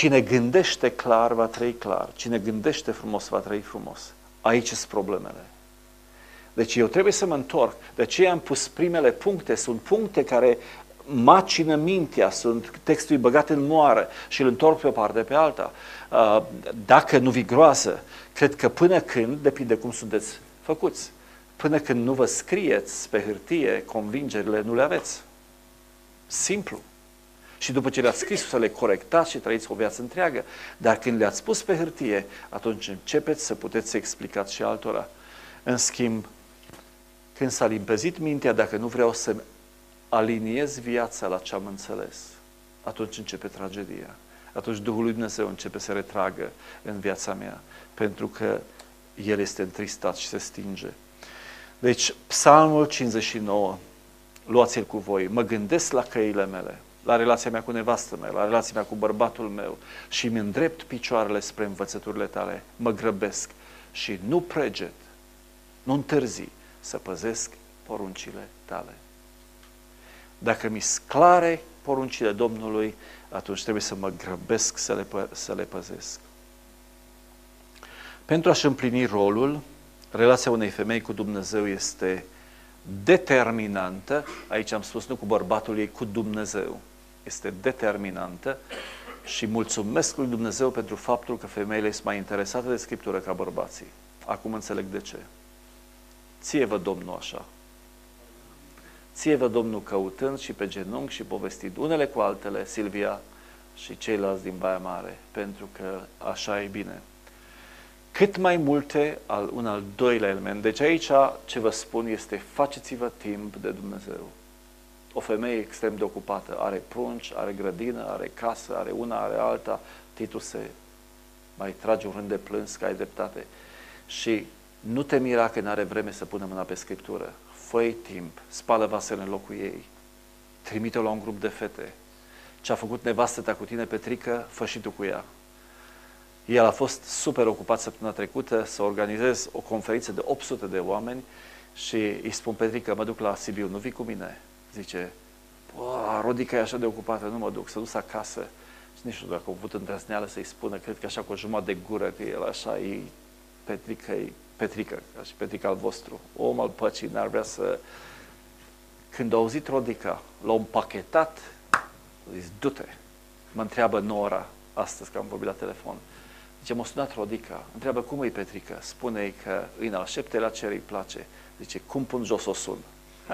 Cine gândește clar va trăi clar. Cine gândește frumos va trăi frumos. Aici sunt problemele. Deci eu trebuie să mă întorc. De aceea am pus primele puncte. Sunt puncte care macină mintea, sunt textul băgat în moară și îl întorc pe o parte pe alta. Dacă nu vi groază, cred că până când, depinde cum sunteți făcuți, până când nu vă scrieți pe hârtie convingerile, nu le aveți. Simplu. Și după ce le-ați scris, să le corectați și trăiți o viață întreagă. Dar când le-ați pus pe hârtie, atunci începeți să puteți să explicați și altora. În schimb, când s-a limpezit mintea, dacă nu vreau să aliniez viața la ce am înțeles, atunci începe tragedia. Atunci Duhul lui Dumnezeu începe să retragă în viața mea, pentru că El este întristat și se stinge. Deci, Psalmul cincizeci și nouă, luați-l cu voi, mă gândesc la căile mele, la relația mea cu nevastă mea, la relația mea cu bărbatul meu și îmi îndrept picioarele spre învățăturile tale, mă grăbesc și nu preget, nu întârzi să păzesc poruncile tale. Dacă mi sclare poruncile Domnului, atunci trebuie să mă grăbesc să le, pă- să le păzesc. Pentru a-și împlini rolul, relația unei femei cu Dumnezeu este determinantă, aici am spus nu cu bărbatul ei, cu Dumnezeu. Este determinantă și mulțumesc lui Dumnezeu pentru faptul că femeile sunt mai interesate de Scriptură ca bărbații. Acum înțeleg de ce. Ție vă Domnul așa. Ție vă Domnul căutând și pe genunchi și povestind unele cu altele, Silvia și ceilalți din Baia Mare, pentru că așa e bine. Cât mai multe, al, un al doilea element. Deci aici ce vă spun este faceți-vă timp de Dumnezeu. O femeie extrem de ocupată, are prunci, are grădină, are casă, are una, are alta, Titu se mai trage un rând de plâns că ai dreptate. Și nu te mira că n-are vreme să pună mâna pe Scriptură. Fă-i timp, spală vasele în locul ei, trimite-o la un grup de fete. Ce a făcut nevastă ta cu tine, Petrică, fă și tu cu ea. El a fost super ocupat săptămâna trecută să organizez o conferință de opt sute de oameni și îi spun, Petrică, mă duc la Sibiu, nu vii cu mine? Zice, Rodica e așa de ocupată, nu mă duc, să dus acasă. Și nici nu știu dacă a avut îndrăzneală să-i spună, cred că așa cu o jumătate de gură, că el așa e Petrică, e Petrică, ca și Petrica al vostru, om al păcii, n-ar vrea să... Când a auzit Rodica, l-a împachetat, a zis, du-te, mă întreabă Nora, astăzi că am vorbit la telefon. Zice, m-a sunat Rodica, întreabă cum e Petrică, spune-i că îi în al șaptelea cer îi place. Zice, cum pun jos o sun?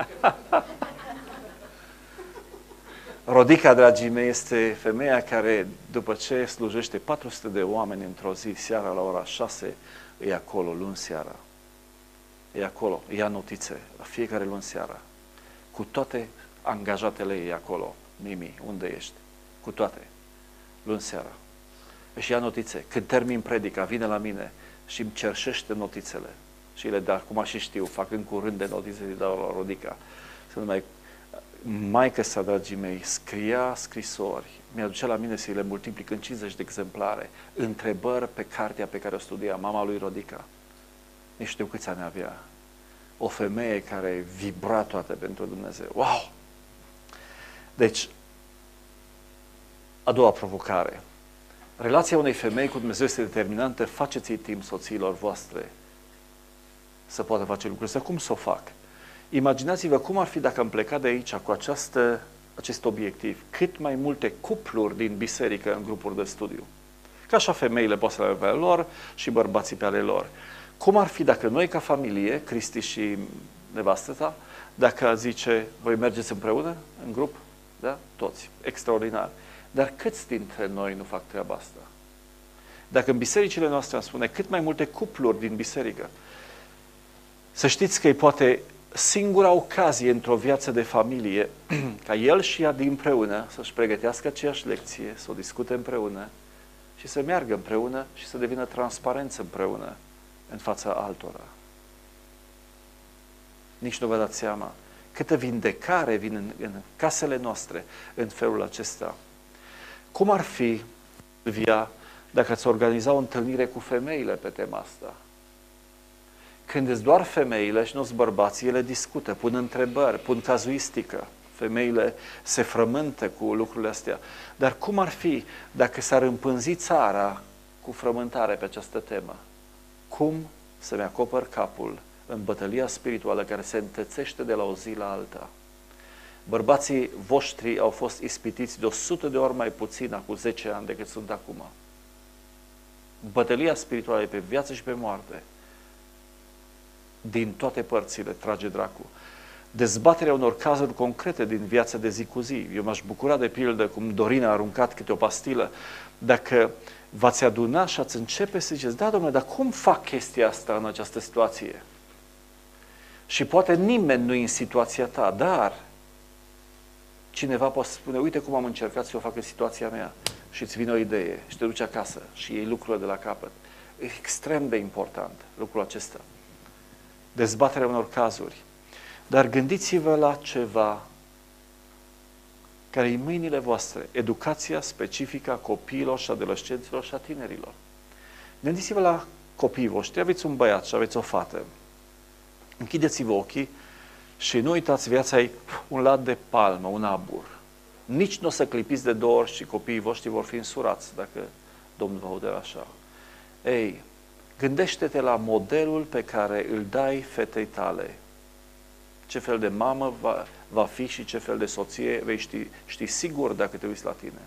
Rodica, dragii mei, este femeia care, după ce slujește patru sute de oameni într-o zi, seara la ora șase, e acolo, luni seara. E acolo, ia notițe, la fiecare luni seara. Cu toate angajatele ei acolo. Mimi, unde ești? Cu toate. Luni seara. Și ia notițe. Când termin predica, vine la mine și îmi cerșește notițele. Și le dă, acum și știu, fac în curând de notițe, îi dau la Rodica. Să nu mai... Maică sa, dragii mei, scria scrisori, mi-aducea la mine să le multiplic în cincizeci de exemplare, întrebări pe cartea pe care o studia mama lui Rodica. Nici știu câți ani avea. O femeie care vibra toate pentru Dumnezeu. Wow! Deci, a doua provocare. Relația unei femei cu Dumnezeu este determinantă, faceți-i timp soțiilor voastre să poată face lucruri. Să cum să o fac? Imaginați-vă cum ar fi dacă am plecat de aici cu această, acest obiectiv. Cât mai multe cupluri din biserică în grupuri de studiu. Ca așa femeile pot să le aibă pe ale lor și bărbații pe ale lor. Cum ar fi dacă noi ca familie, Cristi și nevastă ta, dacă zice, voi mergeți împreună în grup? Da? Toți. Extraordinar. Dar câți dintre noi nu fac treaba asta? Dacă în bisericile noastre am spune cât mai multe cupluri din biserică, să știți că e poate singura ocazie într-o viață de familie ca el și ea împreună să-și pregătească aceeași lecție, să o discute împreună și să meargă împreună și să devină transparență împreună în fața altora. Nici nu vă dați seama câtă vindecare vine în, în casele noastre în felul acesta. Cum ar fi, Silvia, dacă ați organiza o întâlnire cu femeile pe tema asta? Când îți doar femeile și nu-ți bărbații, ele discută, pun întrebări, pun cazuistică, femeile se frământă cu lucrurile astea. Dar cum ar fi dacă s-ar împânzi țara cu frământare pe această temă? Cum să-mi acopăr capul în bătălia spirituală care se întețește de la o zi la alta? Bărbații voștri au fost ispitiți de o sută de ori mai puțin acum zece ani decât sunt acum. Bătălia spirituală e pe viață și pe moarte. Din toate părțile trage dracu. Dezbaterea unor cazuri concrete din viața de zi cu zi. Eu m-aș bucura de pildă cum Dorina a aruncat câte o pastilă. Dacă v-ați aduna și ați începe să ziceți, da, domnule, dar cum fac chestia asta în această situație? Și poate nimeni nu e în situația ta, dar cineva poate spune, uite cum am încercat să o fac în situația mea și îți vine o idee și te duci acasă și iei lucrurile de la capăt. E extrem de important lucrul acesta. Dezbaterea unor cazuri. Dar gândiți-vă la ceva care e în mâinile voastre, educația specifică a copiilor și adolescenților și a tinerilor. Gândiți-vă la copiii voștri, aveți un băiat și aveți o fată. Închideți-vă ochii și nu uitați, viața e un lat de palmă, un abur. Nici nu o să clipiți de două ori și copiii voștri vor fi însurați dacă Domnul vă aude așa. Ei, gândește-te la modelul pe care îl dai fetei tale. Ce fel de mamă va, va fi și ce fel de soție vei ști, ști sigur dacă te uiți la tine.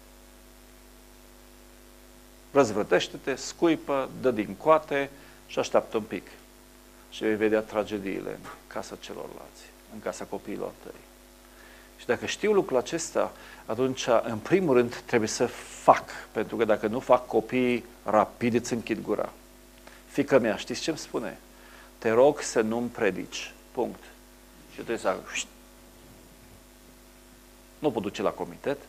Răzvrătește-te, scuipă, dă din coate și așteaptă un pic. Și vei vedea tragediile în casa celorlalți, în casa copiilor tăi. Și dacă știu lucrul acesta, atunci, în primul rând, trebuie să fac. Pentru că dacă nu fac, copiii rapid îți închid gura. Fiică mea, știți ce îmi spune? Te rog să nu-mi predici. Punct. Și trebuie să zic, nu pot duce la comitet,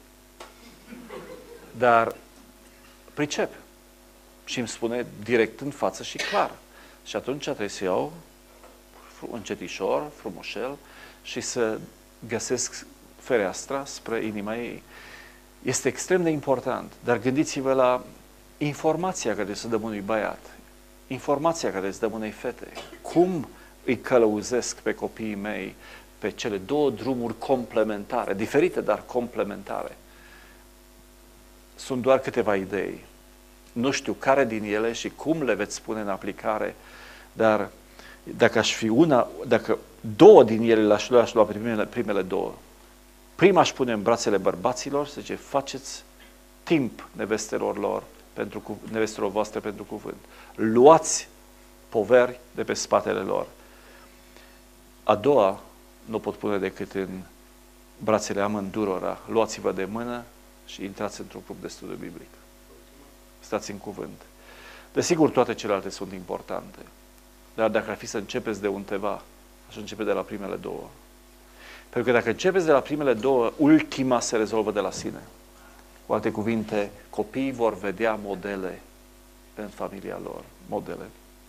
dar pricep. Și îmi spune direct în față și clar. Și atunci trebuie să iau încetișor, frumoșel și să găsesc fereastra spre inima ei. Este extrem de important, dar gândiți-vă la informația care să dăm unui băiat, informația care îți dăm unei fete, cum îi călăuzesc pe copiii mei pe cele două drumuri complementare, diferite, dar complementare. Sunt doar câteva idei. Nu știu care din ele și cum le veți pune în aplicare, dar dacă aș fi una, dacă două din ele le-aș lua, aș lua primele, primele două. Prima aș pune în brațele bărbaților, să zice, faceți timp nevestelor lor, pentru, nevestelor voastre pentru cuvânt. Luați poveri de pe spatele lor. A doua nu pot pune decât în brațele amândurora. Luați-vă de mână și intrați într-un grup de studiu biblic. Stați în cuvânt. Desigur, toate celelalte sunt importante. Dar dacă ar fi să începeți de undeva, aș începe de la primele două. Pentru că dacă începeți de la primele două, ultima se rezolvă de la sine. Cu alte cuvinte, copiii vor vedea modele în familia lor. Modele.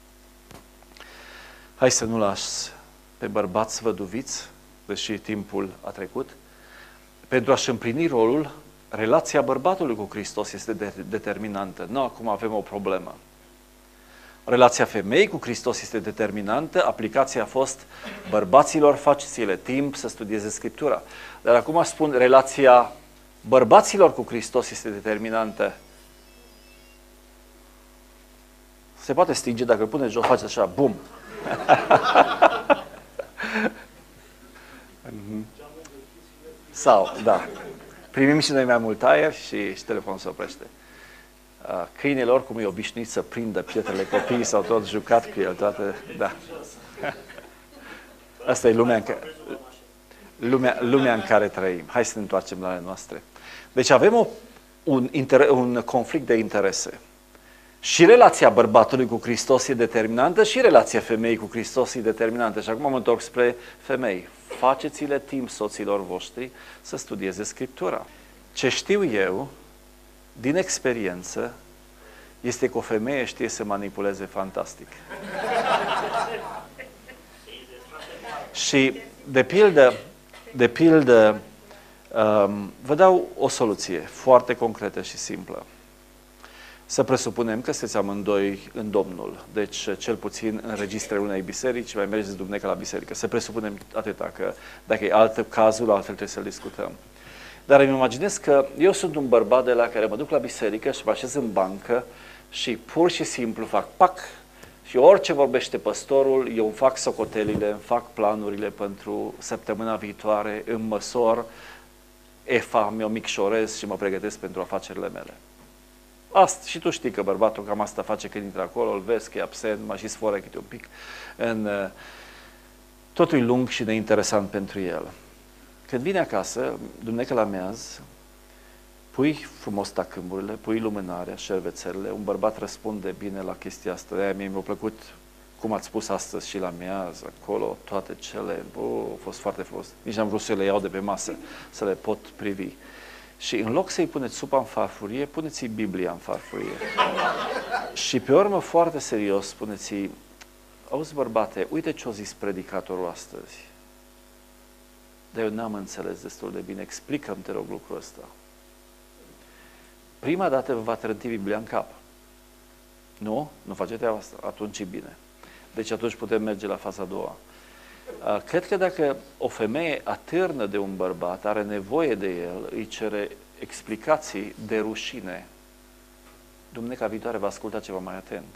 Hai să nu las pe bărbați văduviți, deși timpul a trecut. Pentru a-și împlini rolul, relația bărbatului cu Hristos este de- determinantă. Nu acum avem o problemă. Relația femeii cu Hristos este determinantă. Aplicația a fost bărbaților, faceți-le timp să studieze Scriptura. Dar acum spun, relația bărbaților cu Hristos este determinantă. Se poate stinge dacă pune jos, face așa, bum. Sau, da. Primim și noi mai mult aer și, și telefonul se oprește. Câinii lor, cum e obișnuit să prindă pietrele copiii, s-au tot jucat cu el, toate, da. Asta e lumea în care, lumea, lumea în care trăim. Hai să ne întoarcem la ale noastre. Deci avem o, un, inter, un conflict de interese. Și relația bărbatului cu Hristos e determinantă și relația femeii cu Hristos e determinantă. Și acum mă întorc spre femei. Faceți-le timp soților voștri să studieze Scriptura. Ce știu eu, din experiență, este că o femeie știe să manipuleze fantastic. Și, de pildă, de pildă um, vă dau o soluție foarte concretă și simplă. Să presupunem că sunteți amândoi în Domnul, deci cel puțin în registrele unei biserici, mai mergeți duminică la biserică. Să presupunem atâta, că dacă e alt cazul, altfel trebuie să-l discutăm. Dar îmi imaginez că eu sunt un bărbat de la care mă duc la biserică și mă așez în bancă și pur și simplu fac pac și orice vorbește păstorul, eu îmi fac socotelile, îmi fac planurile pentru săptămâna viitoare, îmi măsor efa, mi-o micșorez și mă pregătesc pentru afacerile mele. Asta, și tu știi că bărbatul cam asta face când intră acolo, îl vezi că e absent, mă și sforă câte un pic. În, totul e lung și neinteresant pentru el. Când vine acasă, duminică la amiaz, pui frumos tacâmurile, pui lumânarea, șervețelele, un bărbat răspunde bine la chestia asta. De-aia mie mi-a plăcut cum ați spus astăzi și la miaz, acolo, toate cele, bă, a fost foarte frumos. Nici n-am vrut să le iau de pe masă, să le pot privi. Și în loc să-i puneți supa în farfurie, puneți-i Biblia în farfurie. Și pe urmă, foarte serios, spuneți-i, auzi bărbate, uite ce-a zis predicatorul astăzi. Dar eu n-am înțeles destul de bine, explică-mi, te rog, lucrul ăsta. Prima dată vă va trânti Biblia în cap. Nu? Nu face treaba asta? Atunci e bine. Deci atunci putem merge la faza a doua. Cred că dacă o femeie atârnă de un bărbat, are nevoie de el, îi cere explicații de rușine, duminica viitoare va asculta ceva mai atent.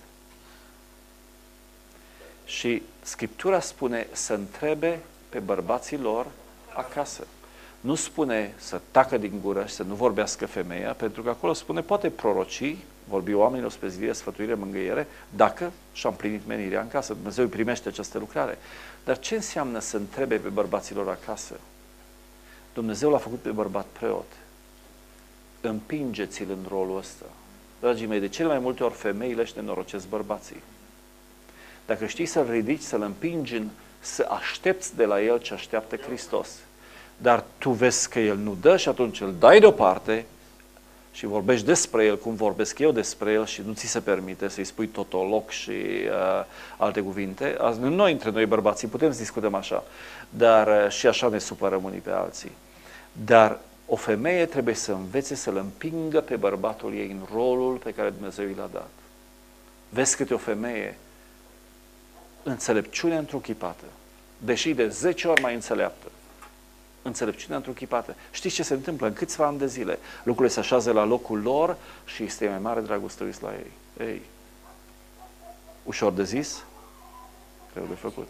Și Scriptura spune să întrebe pe bărbații lor acasă. Nu spune să tacă din gură și să nu vorbească femeia, pentru că acolo spune poate proroci, vorbi oamenilor spre zilire, sfătuire, mângâiere, dacă și-a împlinit menirea în casă. Dumnezeu îi primește această lucrare. Dar ce înseamnă să întrebe pe bărbaților acasă? Dumnezeu l-a făcut pe bărbat preot. Împingeți-l în rolul ăsta. Dragii mei, de cele mai multe ori femeile își nenorocesc bărbații. Dacă știi să-l ridici, să-l împingi în, să aștepți de la el ce așteaptă Hristos, dar tu vezi că el nu dă și atunci îl dai deoparte și vorbești despre el cum vorbesc eu despre el și nu ți se permite să-i spui totoloc și uh, alte cuvinte. Azi, noi, între noi bărbații, putem să discutăm așa, dar uh, și așa ne supărăm unii pe alții. Dar o femeie trebuie să învețe să-l împingă pe bărbatul ei în rolul pe care Dumnezeu i l-a dat. Vezi câte o femeie înțelepciune întruchipată, deși de zece ori mai înțeleaptă. Înțelepciunea întruchipată. Știți ce se întâmplă? În câțiva ani de zile lucrurile se așează la locul lor și este mai mare dragoste la ei. Ei. Ușor de zis? Greu de făcut.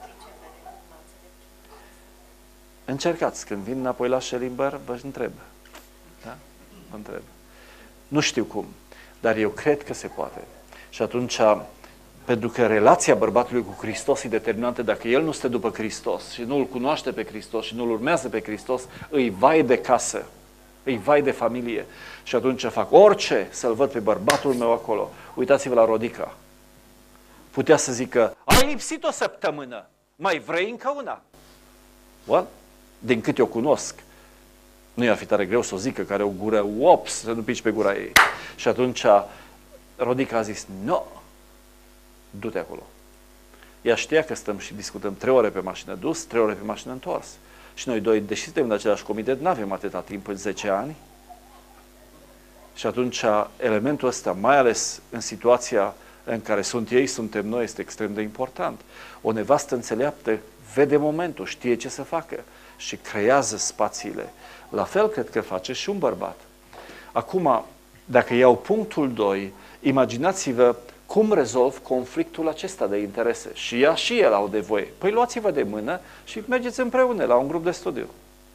Încercați. Când vin înapoi la Schellimber, vă întreb. Da? Vă întreb. Nu știu cum, dar eu cred că se poate. Și atunci, pentru că relația bărbatului cu Hristos e determinantă, dacă el nu stă după Hristos și nu îl cunoaște pe Hristos și nu îl urmează pe Hristos, îi vai de casă, îi vai de familie. Și atunci fac orice să-l văd pe bărbatul meu acolo. Uitați-vă la Rodica. Putea să zică, ai lipsit o săptămână, mai vrei încă una? Well, din câte o cunosc, nu i-ar fi tare greu să o zică, care o gură, ops, să nu pici pe gura ei. Și atunci Rodica a zis, nu, no, du-te acolo. Ea știa că stăm și discutăm trei ore pe mașină dus, trei ore pe mașină întors. Și noi doi, deși suntem în același comitet, nu avem atâta timp în zece ani. Și atunci elementul ăsta, mai ales în situația în care sunt ei, suntem noi, este extrem de important. O nevastă înțeleaptă vede momentul, știe ce să facă și creează spațiile. La fel cred că face și un bărbat. Acum, dacă iau punctul doi, imaginați-vă cum rezolv conflictul acesta de interese. Și ea și el au nevoie. Păi luați-vă de mână și mergeți împreună la un grup de studiu.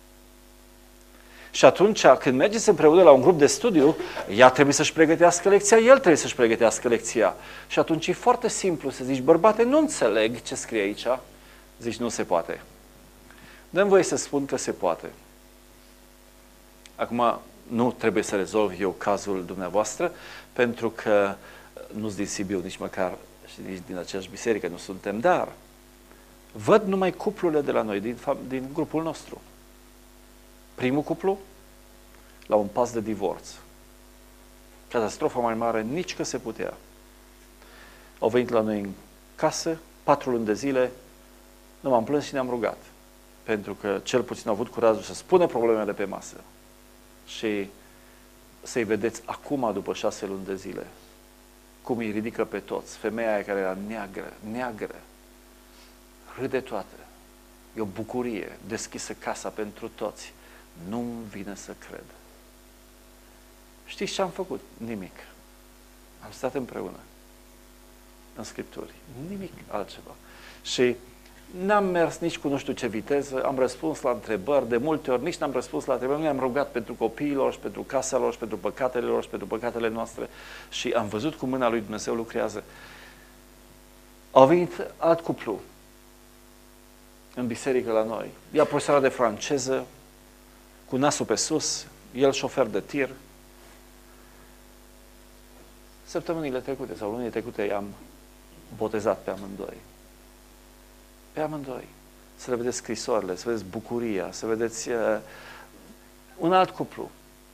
Și atunci, când mergeți împreună la un grup de studiu, ea trebuie să-și pregătească lecția, el trebuie să-și pregătească lecția. Și atunci e foarte simplu să zici, bărbate, nu înțeleg ce scrie aici. Zici, nu se poate. Dă-mi voie să spun că se poate. Acum, nu trebuie să rezolv eu cazul dumneavoastră, pentru că nu-s din Sibiu, nici măcar și nici din aceeași biserică nu suntem, dar văd numai cuplurile de la noi, din, din grupul nostru. Primul cuplu, la un pas de divorț. Catastrofa mai mare, nici că se putea. Au venit la noi în casă, patru luni de zile, nu m-am plâns și ne-am rugat. Pentru că cel puțin au avut curajul să spună problemele pe masă. Și să-i vedeți acum, după șase luni de zile. cum îi ridică pe toți. Femeia aia care era neagră, neagră, râde toată. E o bucurie, deschisă casa pentru toți. Nu-mi vine să cred. Știți ce am făcut? Nimic. Am stat împreună în Scripturi. Nimic altceva. Și n-am mers nici cu nu știu ce viteză, am răspuns la întrebări, de multe ori nici n-am răspuns la întrebări, ne-am rugat pentru copiilor și pentru casa lor și pentru păcatele lor și pentru păcatele noastre și am văzut cum mâna lui Dumnezeu lucrează. Au venit alt cuplu în biserică la noi. Ea profesoara de franceză, cu nasul pe sus, el șofer de tir. Săptămânile trecute sau lunile trecute i-am botezat pe amândoi. Pe amândoi. Să le vedeți scrisorile, să vedeți bucuria, să vedeți uh, un alt cuplu.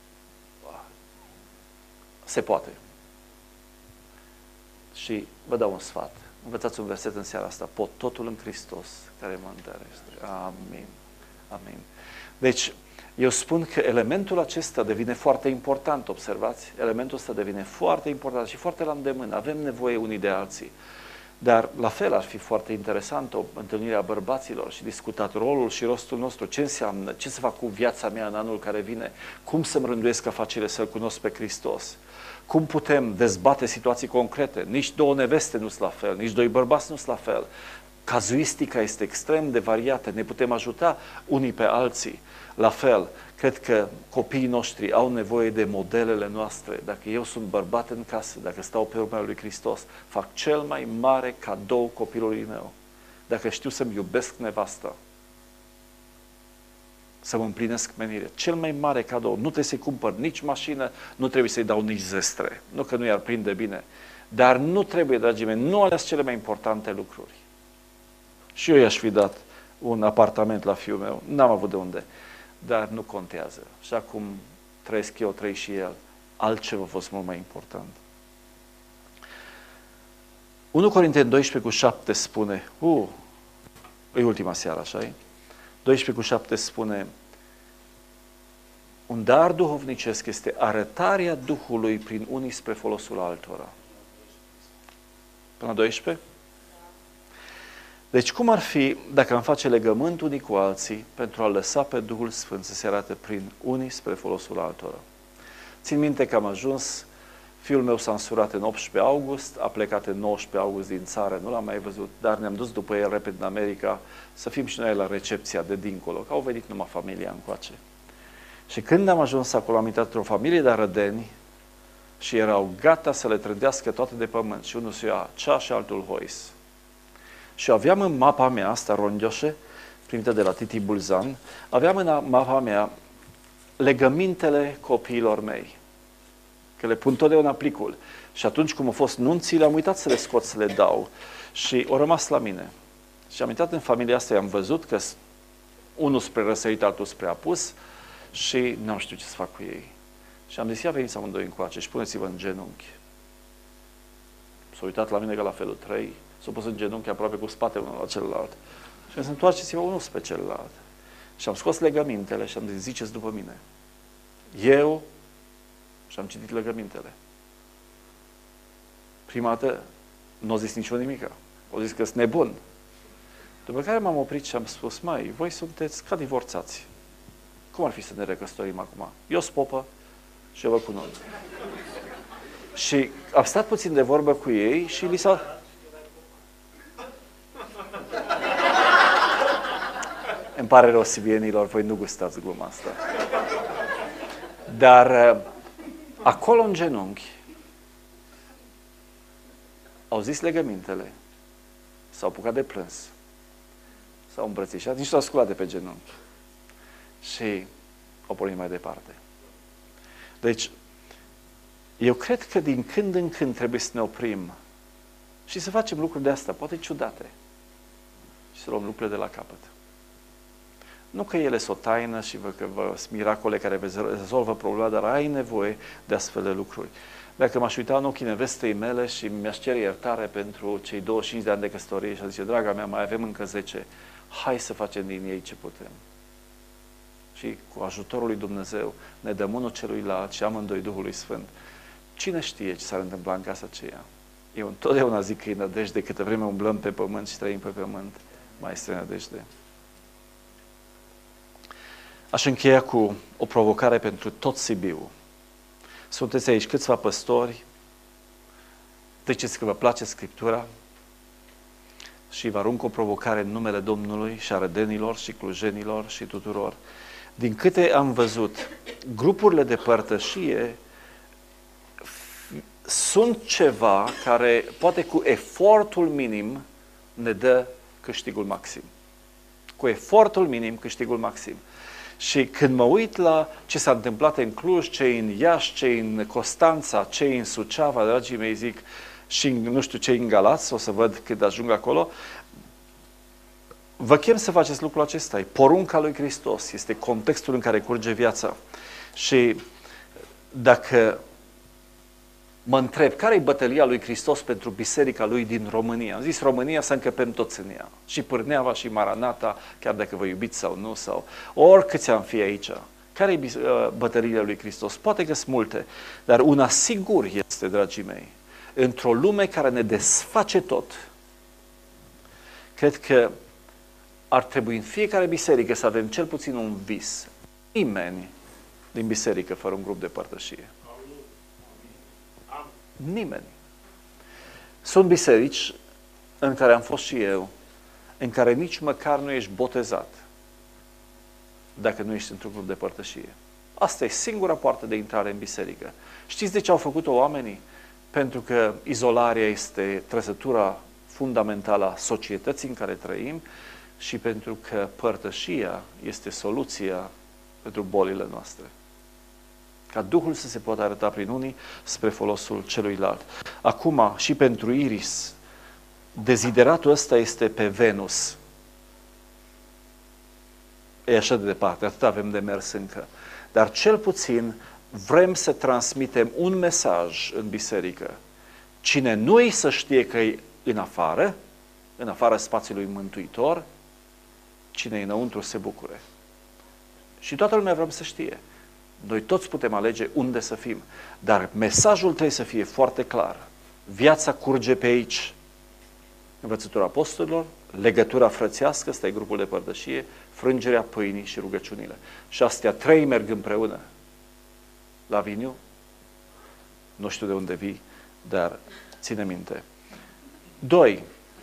Se poate. Și vă dau un sfat. Învățați un verset în seara asta. Pot totul în Hristos care mă întărește. Amin. Amin. Deci, eu spun că elementul acesta devine foarte important, observați? Elementul ăsta devine foarte important și foarte la îndemână. Avem nevoie unii de alții. Dar la fel ar fi foarte interesant o întâlnire a bărbaților și discutat rolul și rostul nostru, ce înseamnă, ce să fac cu viața mea în anul care vine, cum să-mi rânduiesc afacerile să-L cunosc pe Hristos, cum putem dezbate situații concrete, nici două neveste nu sunt la fel, nici doi bărbați nu sunt la fel, cazuistica este extrem de variată, ne putem ajuta unii pe alții. La fel, cred că copiii noștri au nevoie de modelele noastre. Dacă eu sunt bărbat în casă, dacă stau pe urmele lui Hristos, fac cel mai mare cadou copilului meu. Dacă știu să-mi iubesc nevasta, să mă împlinesc menirea. Cel mai mare cadou. Nu trebuie să-i cumpăr nici mașină, nu trebuie să-i dau nici zestre. Nu că nu i-ar prinde bine. Dar nu trebuie, dragii mei, nu ales cele mai importante lucruri. Și eu i-aș fi dat un apartament la fiul meu, n-am avut de unde. Dar nu contează. Și acum trăiesc eu, trăi și el. Altceva a fost mult mai important. unu Corinteni doisprezece cu șapte spune, uh, e ultima seară, așa-i? doisprezece cu șapte spune, un dar duhovnicesc este arătarea Duhului prin unii spre folosul altora. Până la doisprezece? Deci cum ar fi dacă am face legământ unii cu alții pentru a lăsa pe Duhul Sfânt să se arate prin unii spre folosul altora? Țin minte că am ajuns, fiul meu s-a însurat în optsprezece august, a plecat în nouăsprezece august din țară, nu l-am mai văzut, dar ne-am dus după el repede în America să fim și noi la recepția de dincolo, că au venit numai familia încoace. Și când am ajuns acolo, am intrat într-o familie de arădeni și erau gata să le trândească toate de pământ și unul să ia cea și altul hois. Și aveam în mapa mea, asta rondioșe, primită de la Titi Bulzan, aveam în mapa mea legămintele copiilor mei, că le pun totdeauna plicul. Și atunci cum au fost nunțile, am uitat să le scot, să le dau și au rămas la mine. Și am intrat în familia asta, am văzut că unul spre răsărit, altul spre apus și nu știu ce să fac cu ei. Și am zis, ia veniți amândoi încoace și puneți-vă în genunchi. S-a uitat la mine ca la felul trei, s-a pus în genunchi aproape cu spatele unul la celălalt. Și am zis, întoarceți-vă unul spre celălalt. Și am scos legămintele și am zis, ziceți după mine. Eu, și am citit legămintele. Prima dată nu a zis niciun nimica. O zis că sunt nebun. După care m-am oprit și am spus, mai, voi sunteți ca divorțați. Cum ar fi să ne recăsătorim acum? Eu sunt popă și eu vă cunosc. Și am stat puțin de vorbă cu ei și li s-a... Îmi pare rău, sibienilor, voi nu gustați gluma asta. Dar acolo în genunchi au zis legămintele, s-au apucat de plâns, s-au îmbrățișat, nici s-au sculat de pe genunchi. Și au pornit mai departe. Deci, eu cred că din când în când trebuie să ne oprim și să facem lucruri de astea, poate ciudate, și să luăm lucrurile de la capăt. Nu că ele sunt o taină și vă, că vă sunt miracole care rezolvă problema, dar ai nevoie de astfel de lucruri. Dacă m-aș uita în ochii nevestei mele și mi-aș cere iertare pentru cei douăzeci și cinci de ani de căsătorie și a zice, draga mea, mai avem încă zece, hai să facem din ei ce putem. Și cu ajutorul lui Dumnezeu ne dăm unul celuilalt și amândoi Duhului Sfânt. Cine știe ce s-ar întâmpla în casa aceea? Eu întotdeauna zic că e nădejde, câtă vreme umblăm pe pământ și trăim pe pământ, mai este nădejde. Aș încheia cu o provocare pentru tot Sibiu. Sunteți aici câțiva păstori, ziceți că vă place Scriptura și vă arunc o provocare în numele Domnului și arădenilor și clujenilor și tuturor. Din câte am văzut, grupurile de părtășie sunt ceva care poate cu efortul minim ne dă câștigul maxim. Cu efortul minim câștigul maxim. Și când mă uit la ce s-a întâmplat în Cluj, ce în Iași, ce în Constanța, ce în Suceava, dragii mei, zic, și în, nu știu ce în Galați, o să văd când ajung acolo, vă chem să faceți lucrul acesta. E porunca lui Hristos, este contextul în care curge viața. Și dacă mă întreb, care e bătălia lui Hristos pentru biserica lui din România? Am zis România să încăpem toți în ea. Și Pârneava și Maranata, chiar dacă vă iubiți sau nu, sau oricâți am fi aici. Care e bătălia lui Hristos? Poate că sunt multe, dar una sigur este, dragii mei, într-o lume care ne desface tot, cred că ar trebui în fiecare biserică să avem cel puțin un vis. Nimeni din biserică fără un grup de părtășie. Nimeni. Sunt biserici în care am fost și eu, în care nici măcar nu ești botezat dacă nu ești într-un grup de părtășie. Asta e singura poartă de intrare în biserică. Știți de ce au făcut-o oamenii? Pentru că izolarea este trăsătura fundamentală a societății în care trăim și pentru că părtășia este soluția pentru bolile noastre. Ca Duhul să se poată arăta prin unii spre folosul celuilalt. Acum, și pentru Iris, dezideratul ăsta este pe Venus. E așa de departe, atât avem de mers încă. Dar cel puțin vrem să transmitem un mesaj în biserică. Cine nu-i să știe că e în afară, în afara spațiului mântuitor, cine e înăuntru se bucure. Și toată lumea vrem să știe. Noi toți putem alege unde să fim, dar mesajul trebuie să fie foarte clar. Viața curge pe aici. Învățătura apostolilor, legătura frățească, ăsta e grupul de părtășie, frângerea pâinii și rugăciunile. Și astea trei merg împreună. Laviniu, nu știu de unde vii, dar ține minte. Doi,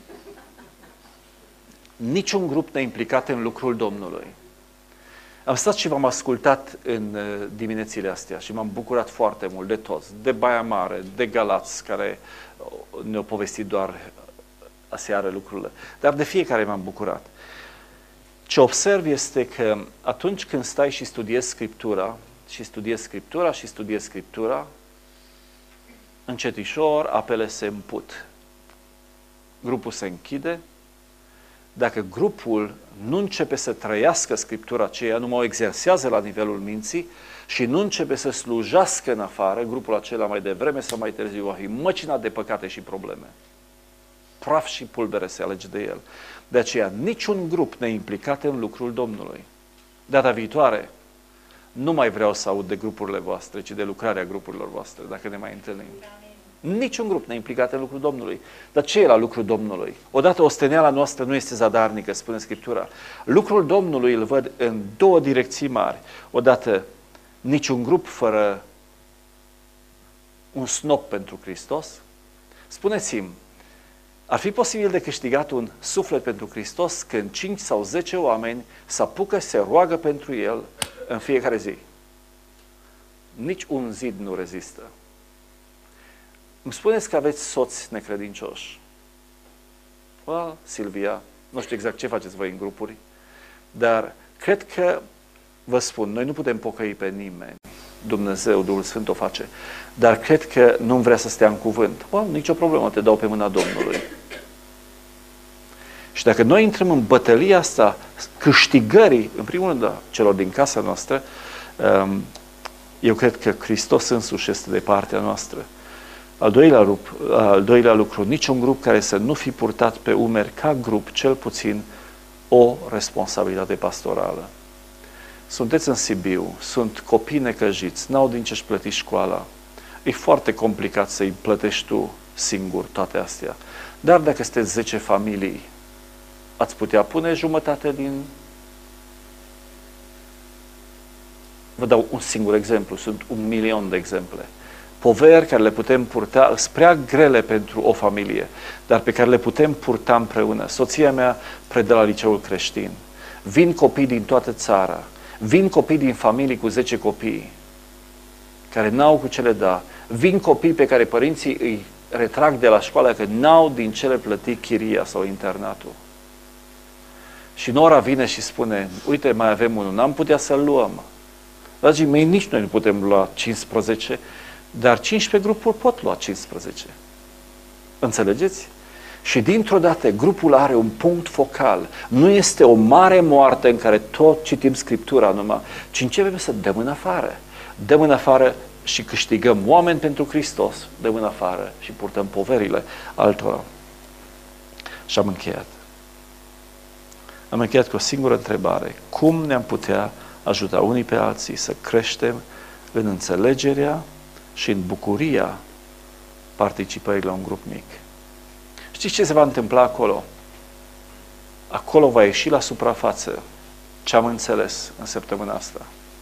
niciun grup neimplicat în lucrul Domnului. Am stat și v-am ascultat în diminețile astea și m-am bucurat foarte mult de toți, de Baia Mare, de Galați, care ne-au povestit doar aseară lucrurile, dar de fiecare m-am bucurat. Ce observ este că atunci când stai și studiezi Scriptura, și studiezi Scriptura, și studiezi Scriptura, încetișor apele se împut. Grupul se închide. Dacă grupul nu începe să trăiască Scriptura aceea, nu mai o exersează la nivelul minții și nu începe să slujească în afară, grupul acela mai devreme sau mai târziu va fi măcinat de păcate și probleme. Praf și pulbere se alege de el. De aceea, niciun grup neimplicat în lucrul Domnului. Data viitoare, nu mai vreau să aud de grupurile voastre, ci de lucrarea grupurilor voastre, dacă ne mai întâlnim. Niciun grup neimplicat în lucrul Domnului. Dar ce e la lucrul Domnului? Odată osteneala noastră nu este zadarnică, spune Scriptura. Lucrul Domnului îl văd în două direcții mari. Odată, niciun grup fără un snop pentru Hristos. Spuneți-mi, ar fi posibil de câștigat un suflet pentru Hristos când cinci sau zece oameni se apucă, se roagă pentru El în fiecare zi? Nici un zid nu rezistă. Îmi spuneți că aveți soți necredincioși. Well, Silvia, nu știu exact ce faceți voi în grupuri, dar cred că, vă spun, noi nu putem pocăi pe nimeni. Dumnezeu, Duhul Sfânt o face. Dar cred că nu vrea să stea în cuvânt. Well, nicio problemă, te dau pe mâna Domnului. Și dacă noi intrăm în bătălia asta, câștigării, în primul rând, a celor din casa noastră, eu cred că Hristos însuși este de partea noastră. Al doilea, rup, al doilea lucru, niciun grup care să nu fi purtat pe umeri ca grup, cel puțin, o responsabilitate pastorală. Sunteți în Sibiu, sunt copii necăjiți, n-au din ce-și plăti școala. E foarte complicat să-i plătești tu singur toate astea. Dar dacă sunteți zece familii, ați putea pune jumătate din... Vă dau un singur exemplu, sunt un milion de exemple. Poveri care le putem purta, sunt prea grele pentru o familie, dar pe care le putem purta împreună. Soția mea predă la liceul creștin. Vin copii din toată țara, vin copii din familii cu zece copii, care n-au cu ce le da. Vin copii pe care părinții îi retrag de la școală, că n-au din ce le plăti chiria sau internatul. Și nora vine și spune, uite, mai avem unul, n-am putea să-l luăm. Dragii mei, nici noi nu putem lua cincisprezece, dar cincisprezece grupuri pot lua cincisprezece. Înțelegeți? Și dintr-o dată grupul are un punct focal. Nu este o mare moarte în care tot citim Scriptura numai, ci începem să dăm în afară. Dăm în afară și câștigăm oameni pentru Hristos, dăm în afară și purtăm poverile altora. Și am încheiat. Am încheiat cu o singură întrebare. Cum ne-am putea ajuta unii pe alții să creștem în înțelegerea și în bucuria participării la un grup mic? Știți ce se va întâmpla acolo? Acolo va ieși la suprafață ce am înțeles în săptămâna asta.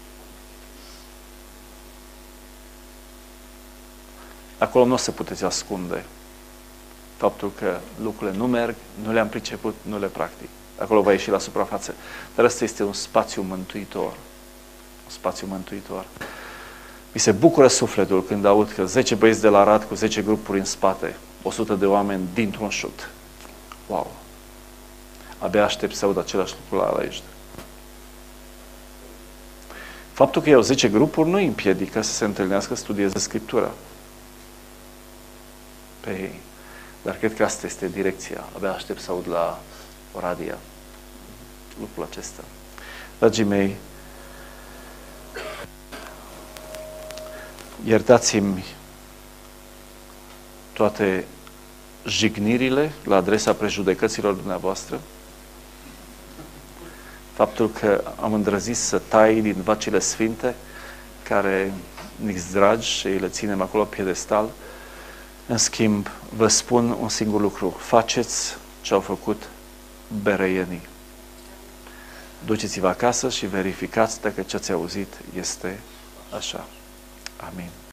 Acolo nu o să puteți ascunde faptul că lucrurile nu merg, nu le-am priceput, nu le practic. Acolo va ieși la suprafață. Dar ăsta este un spațiu mântuitor. Un spațiu mântuitor. Mi se bucură sufletul când aud că zece băieți de la Arad cu zece grupuri în spate, o sută de oameni dintr-un șut. Wow! Abia aștept să aud același lucru la aici. Faptul că eu zece grupuri nu îi împiedică să se întâlnească, să studieze Scriptura pe ei. Dar cred că asta este direcția. Abia aștept să aud la Oradea lucrul acesta. Dragii mei, iertați-mi toate jignirile la adresa prejudecăților dumneavoastră. Faptul că am îndrăzit să tai din vacile sfinte care ni-s dragi și le ținem acolo pe piedestal. În schimb, vă spun un singur lucru. Faceți ce au făcut bereienii. Duceți-vă acasă și verificați dacă ce ați auzit este așa. Amin.